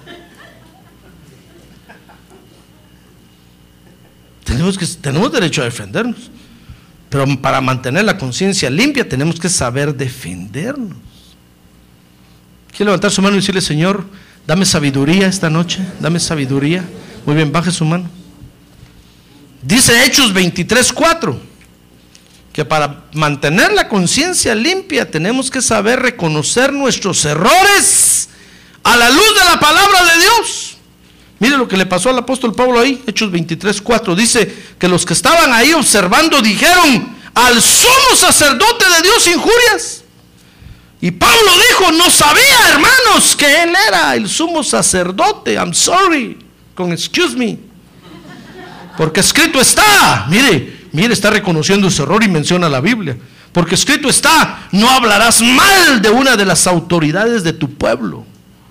[SPEAKER 3] Tenemos derecho a defendernos, pero para mantener la conciencia limpia tenemos que saber defendernos. Quiero levantar su mano y decirle, Señor, dame sabiduría esta noche, dame sabiduría. Muy bien, baje su mano. Dice Hechos 23:4 que para mantener la conciencia limpia tenemos que saber reconocer nuestros errores a la luz de la palabra de Dios. Mire lo que le pasó al apóstol Pablo ahí, Hechos 23:4. Dice que los que estaban ahí observando dijeron, al sumo sacerdote de Dios injurias. Y Pablo dijo, no sabía, hermanos, que él era el sumo sacerdote. I'm sorry, con excuse me, porque escrito está. Mire, está reconociendo su error y menciona la Biblia. Porque escrito está, no hablarás mal de una de las autoridades de tu pueblo.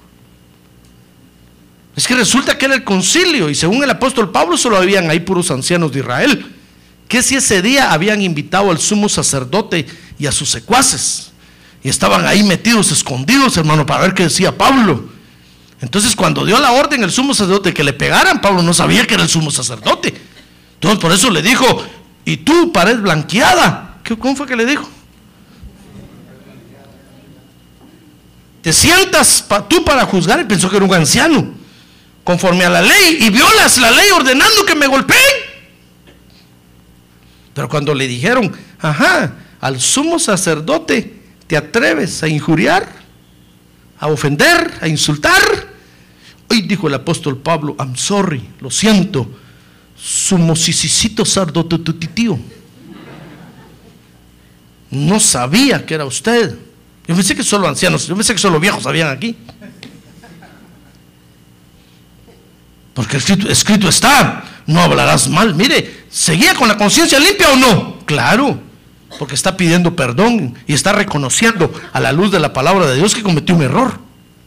[SPEAKER 3] Es que resulta que era el concilio, y según el apóstol Pablo solo habían ahí puros ancianos de Israel. Que si ese día habían invitado al sumo sacerdote y a sus secuaces, y estaban ahí metidos, escondidos, hermano, para ver qué decía Pablo. Entonces cuando dio la orden el sumo sacerdote que le pegaran, Pablo no sabía que era el sumo sacerdote. Entonces por eso le dijo, y tú, pared blanqueada. ¿Cómo fue que le dijo? Te sientas tú para juzgar. Y pensó que era un anciano, conforme a la ley, y violas la ley ordenando que me golpeen. Pero cuando le dijeron, ajá, al sumo sacerdote te atreves a injuriar, a ofender, a insultar. Hoy dijo el apóstol Pablo, I'm sorry, lo siento, sumosisicito sardotutitio. No sabía que era usted. Yo pensé que solo ancianos, yo pensé que solo viejos habían aquí. Porque escrito está, no hablarás mal. Mire, ¿seguía con la conciencia limpia o no? Claro, porque está pidiendo perdón y está reconociendo a la luz de la palabra de Dios que cometió un error.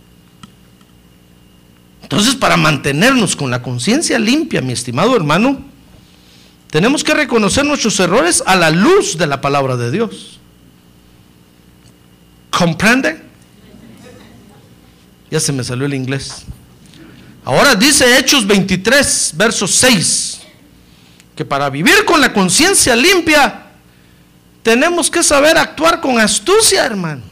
[SPEAKER 3] Entonces, para mantenernos con la conciencia limpia, mi estimado hermano, tenemos que reconocer nuestros errores a la luz de la palabra de Dios. ¿Comprende? Ya se me salió el inglés. Ahora dice Hechos 23, verso 6. que para vivir con la conciencia limpia tenemos que saber actuar con astucia, hermano.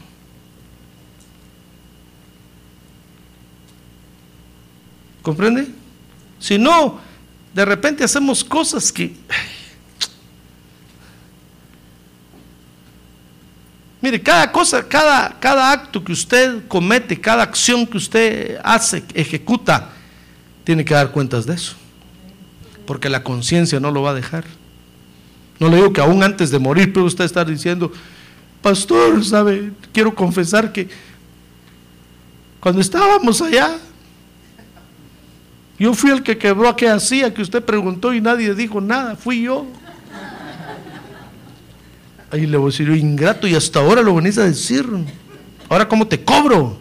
[SPEAKER 3] ¿Comprende? Si no, de repente hacemos cosas que... Mire, cada cosa, cada acto que usted comete, cada acción que usted hace, ejecuta, tiene que dar cuentas de eso, porque la conciencia no lo va a dejar. No le digo que aún antes de morir puede usted estar diciendo: pastor, ¿sabe? Quiero confesar que cuando estábamos allá, yo fui el que quebró aquella silla que usted preguntó y nadie dijo nada, fui yo. Ahí le voy a decir: yo, ingrato, y hasta ahora lo venís a decir. Ahora, ¿cómo te cobro?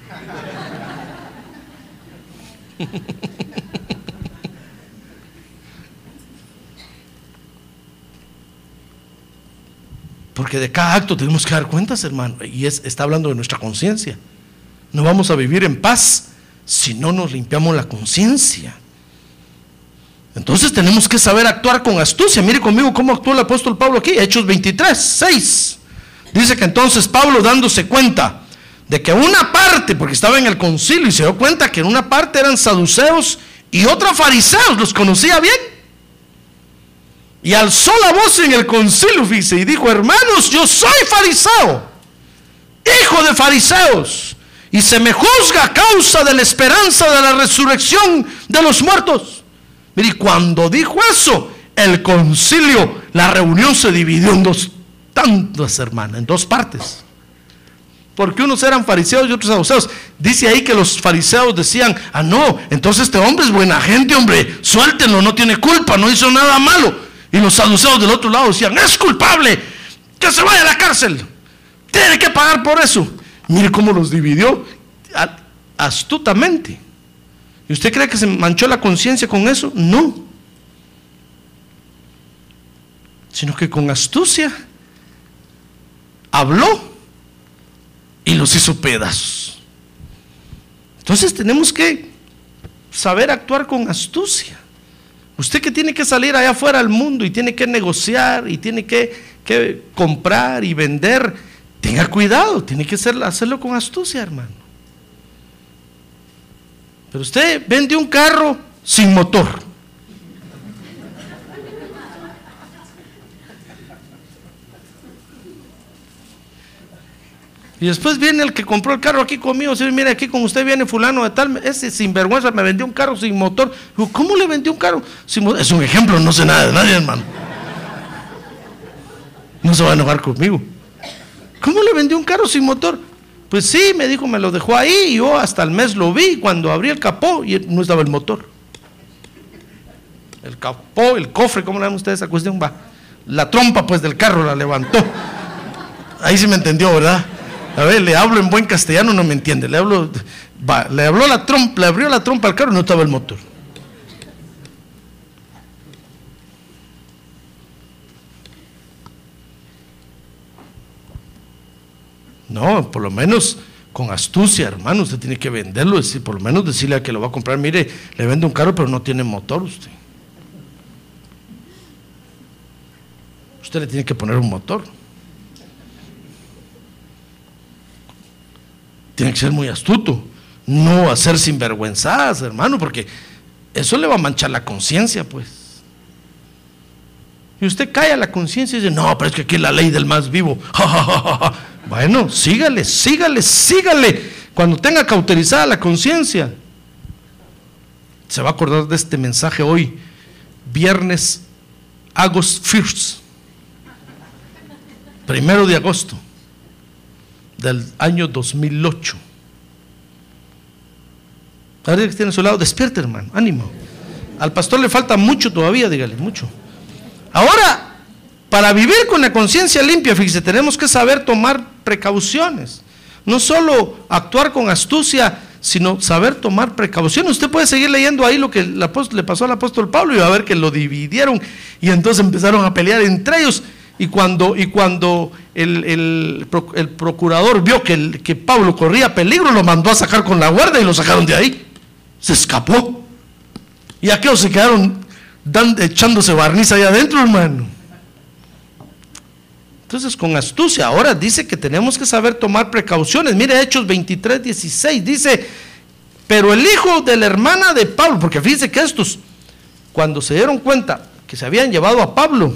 [SPEAKER 3] Porque de cada acto tenemos que dar cuentas, hermano. Y está hablando de nuestra conciencia. No vamos a vivir en paz si no nos limpiamos la conciencia. Entonces tenemos que saber actuar con astucia. Mire conmigo cómo actuó el apóstol Pablo aquí, Hechos 23:6. Dice que entonces Pablo, dándose cuenta de que una parte, porque estaba en el concilio y se dio cuenta que en una parte eran saduceos y otra fariseos, los conocía bien, y alzó la voz en el concilio, fíjese, y dijo: hermanos, yo soy fariseo, hijo de fariseos, y se me juzga a causa de la esperanza de la resurrección de los muertos. Mire, cuando dijo eso, el concilio, la reunión se dividió en dos tantas, hermanas, en dos partes. Porque unos eran fariseos y otros saduceos. Dice ahí que los fariseos decían: ah, no, entonces este hombre es buena gente, hombre, suéltenlo, no tiene culpa, no hizo nada malo. Y los saduceos del otro lado decían: es culpable, que se vaya a la cárcel, tiene que pagar por eso. Mire cómo los dividió astutamente. ¿Y usted cree que se manchó la conciencia con eso? No. Sino que con astucia habló y los hizo pedazos. Entonces tenemos que saber actuar con astucia. Usted que tiene que salir allá afuera al mundo y tiene que negociar y tiene que comprar y vender, tenga cuidado, tiene que hacerlo con astucia, hermano. Pero usted vende un carro sin motor. Y después viene el que compró el carro aquí conmigo: sí, mire, aquí con usted viene fulano de tal, ese sinvergüenza me vendió un carro sin motor. Digo: ¿cómo le vendió un carro sin motor? Es un ejemplo, no sé nada de nadie, hermano. No se va a enojar conmigo. ¿Cómo le vendió un carro sin motor? Pues sí, me dijo, me lo dejó ahí, y yo hasta el mes lo vi. Cuando abrí el capó, y no estaba el motor. El capó, el cofre, ¿cómo le llaman ustedes esa cuestión? Va, la trompa pues del carro la levantó. Ahí sí me entendió, ¿verdad? A ver, le hablo en buen castellano, no me entiende. Le abrió la trompa al carro y no estaba el motor. No, por lo menos con astucia, hermano, usted tiene que venderlo, por lo menos decirle al que lo va a comprar: mire, le vende un carro pero no tiene motor usted. Usted le tiene que poner un motor. Tiene que ser muy astuto, no hacer sinvergüenzadas, hermano, porque eso le va a manchar la conciencia, pues. Y usted calla la conciencia y dice: no, pero es que aquí es la ley del más vivo. Bueno, sígale. Cuando tenga cauterizada la conciencia, se va a acordar de este mensaje hoy, viernes, August 1st, 1 de agosto del año 2008. Ahora que tiene a su lado, despierte, hermano, ánimo. Al pastor le falta mucho todavía, dígale, mucho. Ahora, para vivir con la conciencia limpia, fíjese, tenemos que saber tomar precauciones. No solo actuar con astucia, sino saber tomar precauciones. Usted puede seguir leyendo ahí lo que le pasó al apóstol Pablo, y va a ver que lo dividieron y entonces empezaron a pelear entre ellos. Y cuando el procurador vio que Pablo corría peligro, lo mandó a sacar con la guardia y lo sacaron de ahí. Se escapó. Y aquellos se quedaron echándose barniz allá adentro, hermano. Entonces, con astucia. Ahora dice que tenemos que saber tomar precauciones. Mire, Hechos 23:16 dice: pero el hijo de la hermana de Pablo, porque fíjense que estos, cuando se dieron cuenta que se habían llevado a Pablo,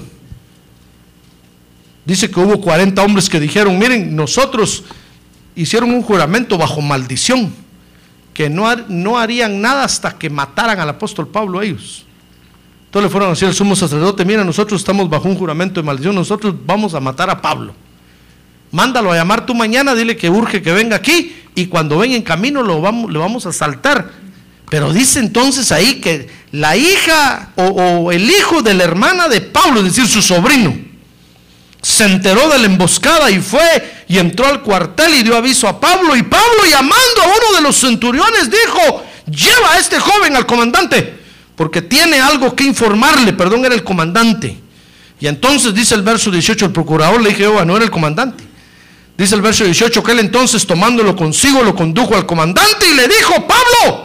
[SPEAKER 3] dice que hubo 40 hombres que dijeron: miren, nosotros hicieron un juramento bajo maldición, que no harían nada hasta que mataran al apóstol Pablo a ellos. Entonces le fueron a decir al sumo sacerdote: mira, nosotros estamos bajo un juramento de maldición, nosotros vamos a matar a Pablo. Mándalo a llamar tú mañana, dile que urge que venga aquí, y cuando venga en camino le vamos a asaltar. Pero dice entonces ahí que la hija o el hijo de la hermana de Pablo, es decir, su sobrino, se enteró de la emboscada y fue y entró al cuartel y dio aviso a Pablo. Y Pablo, llamando a uno de los centuriones, dijo: lleva a este joven al comandante, porque tiene algo que informarle. Perdón, era el comandante. Y entonces dice el verso 18, el procurador le dije: no era el comandante. Dice el verso 18 que él entonces, tomándolo consigo, lo condujo al comandante y le dijo: Pablo,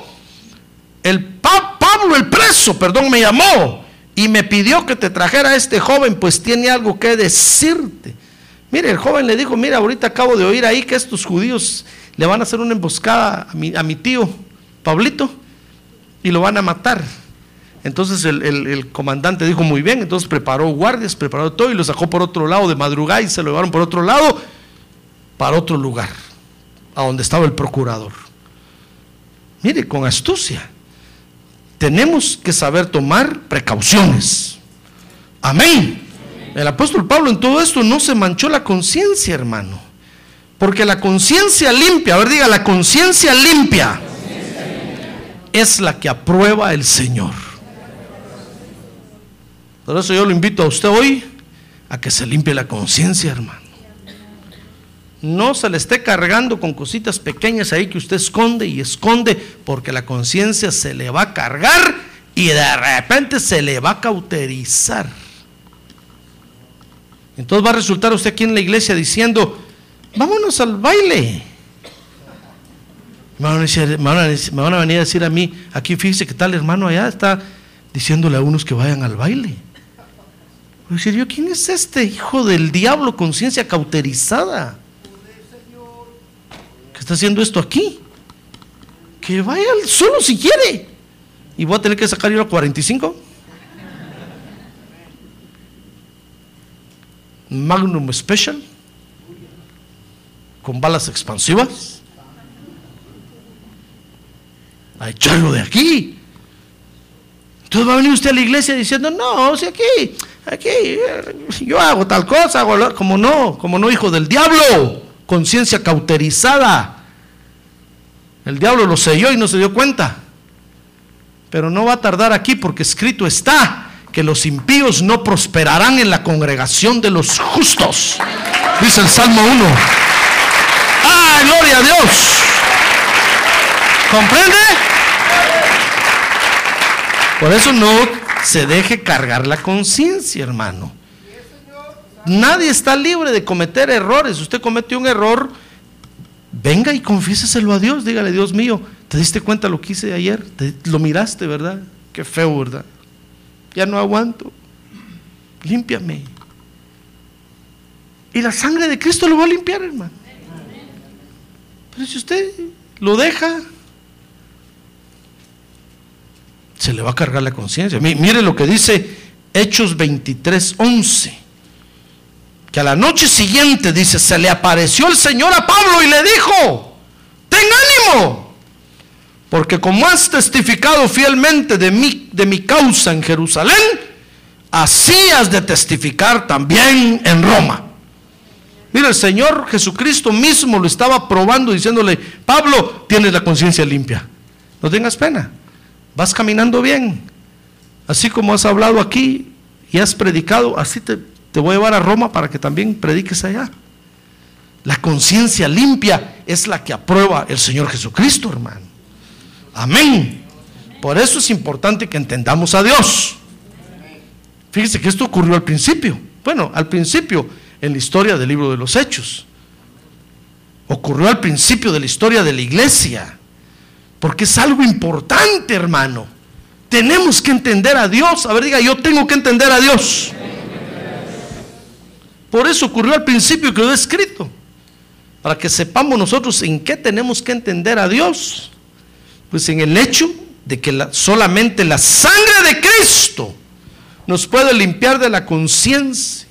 [SPEAKER 3] Pablo el preso, me llamó y me pidió que te trajera a este joven, pues tiene algo que decirte. Mire, el joven le dijo: mira, ahorita acabo de oír ahí que estos judíos le van a hacer una emboscada a mi tío Pablito y lo van a matar. Entonces el comandante dijo: muy bien. Entonces preparó guardias, preparó todo y lo sacó por otro lado de madrugada y se lo llevaron por otro lado, para otro lugar, a donde estaba el procurador. Mire, con astucia. Tenemos que saber tomar precauciones. Amén. El apóstol Pablo en todo esto no se manchó la conciencia, hermano, porque la conciencia limpia, a ver, diga, la conciencia limpia es la que aprueba el Señor. Por eso yo lo invito a usted hoy a que se limpie la conciencia, hermano. No se le esté cargando con cositas pequeñas ahí que usted esconde y esconde, porque la conciencia se le va a cargar y de repente se le va a cauterizar. Entonces va a resultar usted aquí en la iglesia diciendo: vámonos al baile. Me van a venir a decir a mí: aquí fíjese que tal hermano allá está diciéndole a unos que vayan al baile. Voy a decir yo: ¿quién es este hijo del diablo, conciencia cauterizada, que está haciendo esto aquí? Que vaya solo si quiere. Y voy a tener que sacar yo a 45 Magnum Special con balas expansivas a echarlo de aquí. Entonces va a venir usted a la iglesia diciendo: no, si aquí yo hago tal cosa, como no, hijo del diablo, conciencia cauterizada. El diablo lo selló y no se dio cuenta. Pero no va a tardar aquí, porque escrito está que los impíos no prosperarán en la congregación de los justos, dice el Salmo 1. ¡Ah, gloria a Dios! ¿Comprende? Por eso no se deje cargar la conciencia, hermano. Nadie está libre de cometer errores. Usted cometió un error, venga y confiéseselo a Dios. Dígale: Dios mío, ¿te diste cuenta lo que hice ayer? Lo miraste, ¿verdad? Qué feo, ¿verdad? Ya no aguanto, límpiame. Y la sangre de Cristo lo va a limpiar, hermano. Pero si usted lo deja, se le va a cargar la conciencia. Mire lo que dice Hechos 23:11, que a la noche siguiente, dice, se le apareció el Señor a Pablo y le dijo: ten ánimo, porque como has testificado fielmente de mi causa en Jerusalén, así has de testificar también en Roma. Mira, el Señor Jesucristo mismo lo estaba probando, diciéndole: Pablo, tienes la conciencia limpia, no tengas pena, vas caminando bien, así como has hablado aquí y has predicado, así te voy a llevar a Roma para que también prediques allá. La conciencia limpia es la que aprueba el Señor Jesucristo, hermano. Amén. Por eso es importante que entendamos a Dios. Fíjese que esto ocurrió al principio. Bueno, al principio en la historia del libro de los Hechos. Ocurrió al principio de la historia de la iglesia. Porque es algo importante, hermano. Tenemos que entender a Dios. A ver, diga, yo tengo que entender a Dios. Por eso ocurrió al principio que lo he escrito, para que sepamos nosotros en qué tenemos que entender a Dios. Pues en el hecho de que solamente la sangre de Cristo nos puede limpiar de la conciencia.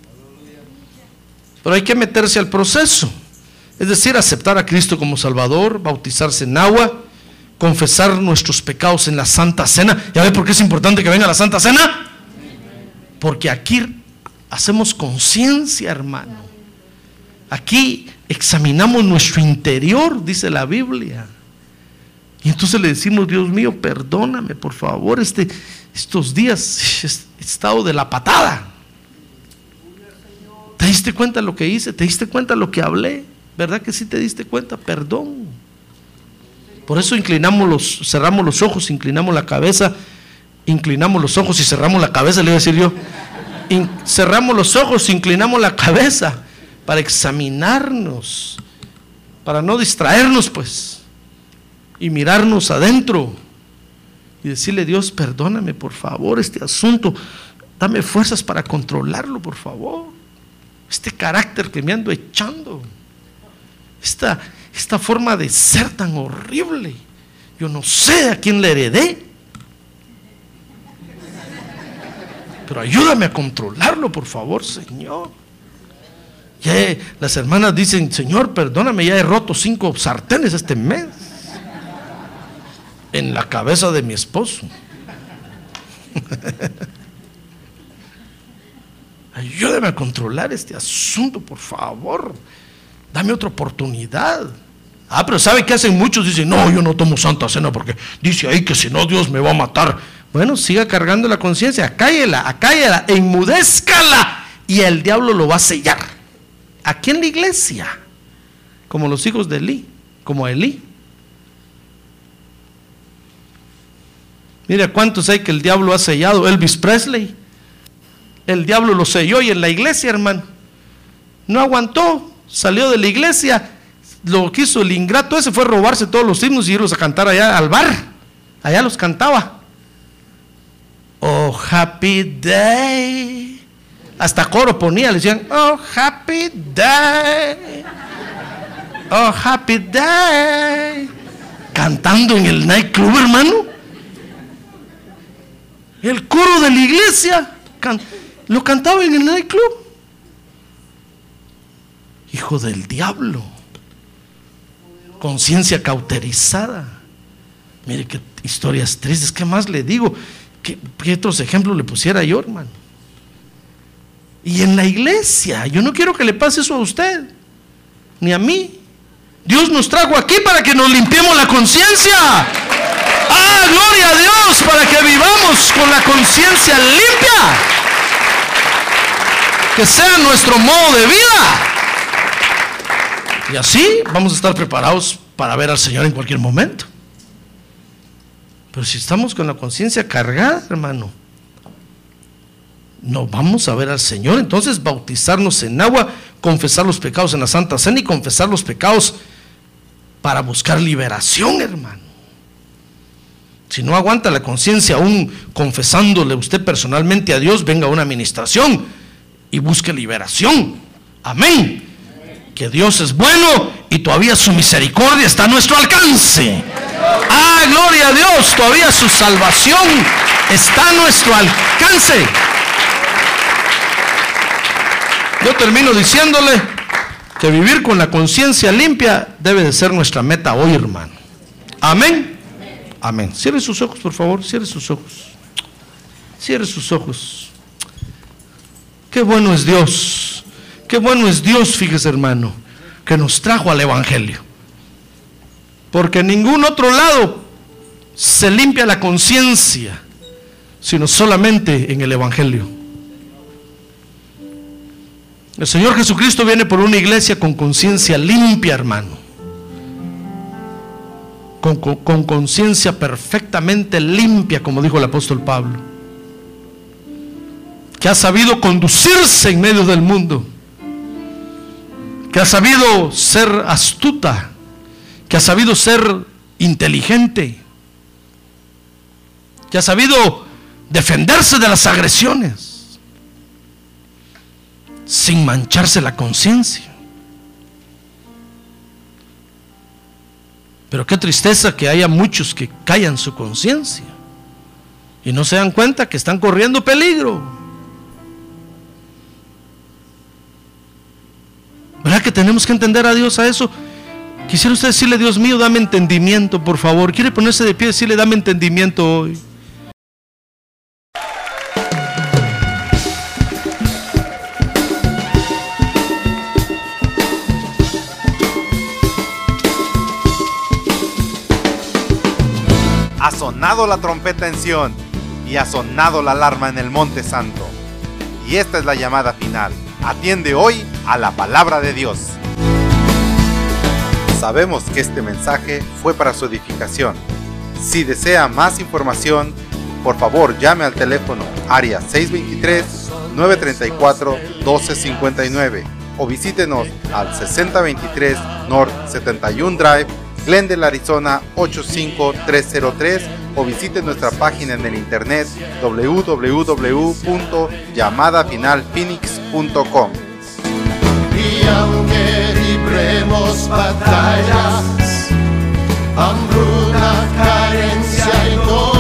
[SPEAKER 3] Pero hay que meterse al proceso, es decir, aceptar a Cristo como Salvador, bautizarse en agua, confesar nuestros pecados en la Santa Cena. ¿Ya ve por qué es importante que venga la Santa Cena? Porque aquí hacemos conciencia, hermano. Aquí examinamos nuestro interior, dice la Biblia. Y entonces le decimos, Dios mío, perdóname, por favor, estos días he estado de la patada. ¿Te diste cuenta de lo que hice? ¿Te diste cuenta de lo que hablé? ¿Verdad que sí te diste cuenta? Perdón. Por eso cerramos los ojos, inclinamos la cabeza, inclinamos los ojos y cerramos la cabeza, le iba a decir yo. Cerramos los ojos, inclinamos la cabeza para examinarnos, para no distraernos, pues, y mirarnos adentro y decirle, Dios, perdóname, por favor, este asunto, dame fuerzas para controlarlo, por favor. Este carácter que me ando echando, esta forma de ser tan horrible, yo no sé a quién le heredé, pero ayúdame a controlarlo, por favor, Señor. Ya las hermanas dicen, Señor, perdóname, ya he roto 5 sartenes este mes en la cabeza de mi esposo. Ayúdame a controlar este asunto, por favor. Dame otra oportunidad. Pero ¿sabe qué hacen muchos? Dicen, no, yo no tomo Santa Cena porque dice ahí que si no Dios me va a matar. Bueno, siga cargando la conciencia, acállala, enmudézcala y el diablo lo va a sellar. Aquí en la iglesia, como los hijos de Elí, como Elí. Mira cuántos hay que el diablo ha sellado. Elvis Presley, el diablo lo selló, y en la iglesia, hermano, no aguantó, salió de la iglesia. Lo que hizo el ingrato ese fue robarse todos los himnos y irlos a cantar allá al bar. Allá los cantaba. Oh, happy day. Hasta coro ponía, le decían, oh, happy day. Oh, happy day. Cantando en el nightclub, hermano. El coro de la iglesia lo cantaba en el nightclub. Hijo del diablo. Conciencia cauterizada. Mire qué historias tristes. ¿Qué más le digo? ¿Qué otros ejemplos le pusiera yo, hermano? Y en la iglesia, yo no quiero que le pase eso a usted, ni a mí. Dios nos trajo aquí para que nos limpiemos la conciencia. ¡Ah, gloria a Dios! Para que vivamos con la conciencia limpia. Que sea nuestro modo de vida. Y así vamos a estar preparados para ver al Señor en cualquier momento. Pero si estamos con la conciencia cargada, hermano, no vamos a ver al Señor. Entonces, bautizarnos en agua, confesar los pecados en la Santa Cena y confesar los pecados para buscar liberación, hermano. Si no aguanta la conciencia aún confesándole usted personalmente a Dios, venga a una administración y busque liberación. Amén. Que Dios es bueno y todavía su misericordia está a nuestro alcance. ¡Ah, gloria a Dios! Todavía su salvación está a nuestro alcance. Yo termino diciéndole que vivir con la conciencia limpia debe de ser nuestra meta hoy, hermano. Amén. Amén. Cierre sus ojos, por favor. Cierre sus ojos. Cierre sus ojos. Qué bueno es Dios. Qué bueno es Dios, fíjese, hermano, que nos trajo al Evangelio. Porque en ningún otro lado se limpia la conciencia, sino solamente en el Evangelio. El Señor Jesucristo viene por una iglesia con conciencia limpia, hermano. Con conciencia perfectamente limpia, como dijo el apóstol Pablo, que ha sabido conducirse en medio del mundo, que ha sabido ser astuta, que ha sabido ser inteligente, que ha sabido defenderse de las agresiones sin mancharse la conciencia. Pero qué tristeza que haya muchos que callan su conciencia y no se dan cuenta que están corriendo peligro. ¿Verdad que tenemos que entender a Dios a eso? Quisiera usted decirle: Dios mío, dame entendimiento, por favor. ¿Quiere ponerse de pie y decirle: dame entendimiento hoy?
[SPEAKER 1] Ha sonado la trompeta en Sión y ha sonado la alarma en el Monte Santo. Y esta es la llamada final. Atiende hoy a la palabra de Dios. Sabemos que este mensaje fue para su edificación. Si desea más información, por favor llame al teléfono área 623-934-1259 o visítenos al 6023 North 71 Drive, Glendale, Arizona 85303, o visite nuestra página en el internet www.llamadafinalphoenix.com.
[SPEAKER 2] Y aunque libremos batallas, hambruna, carencia y dolor,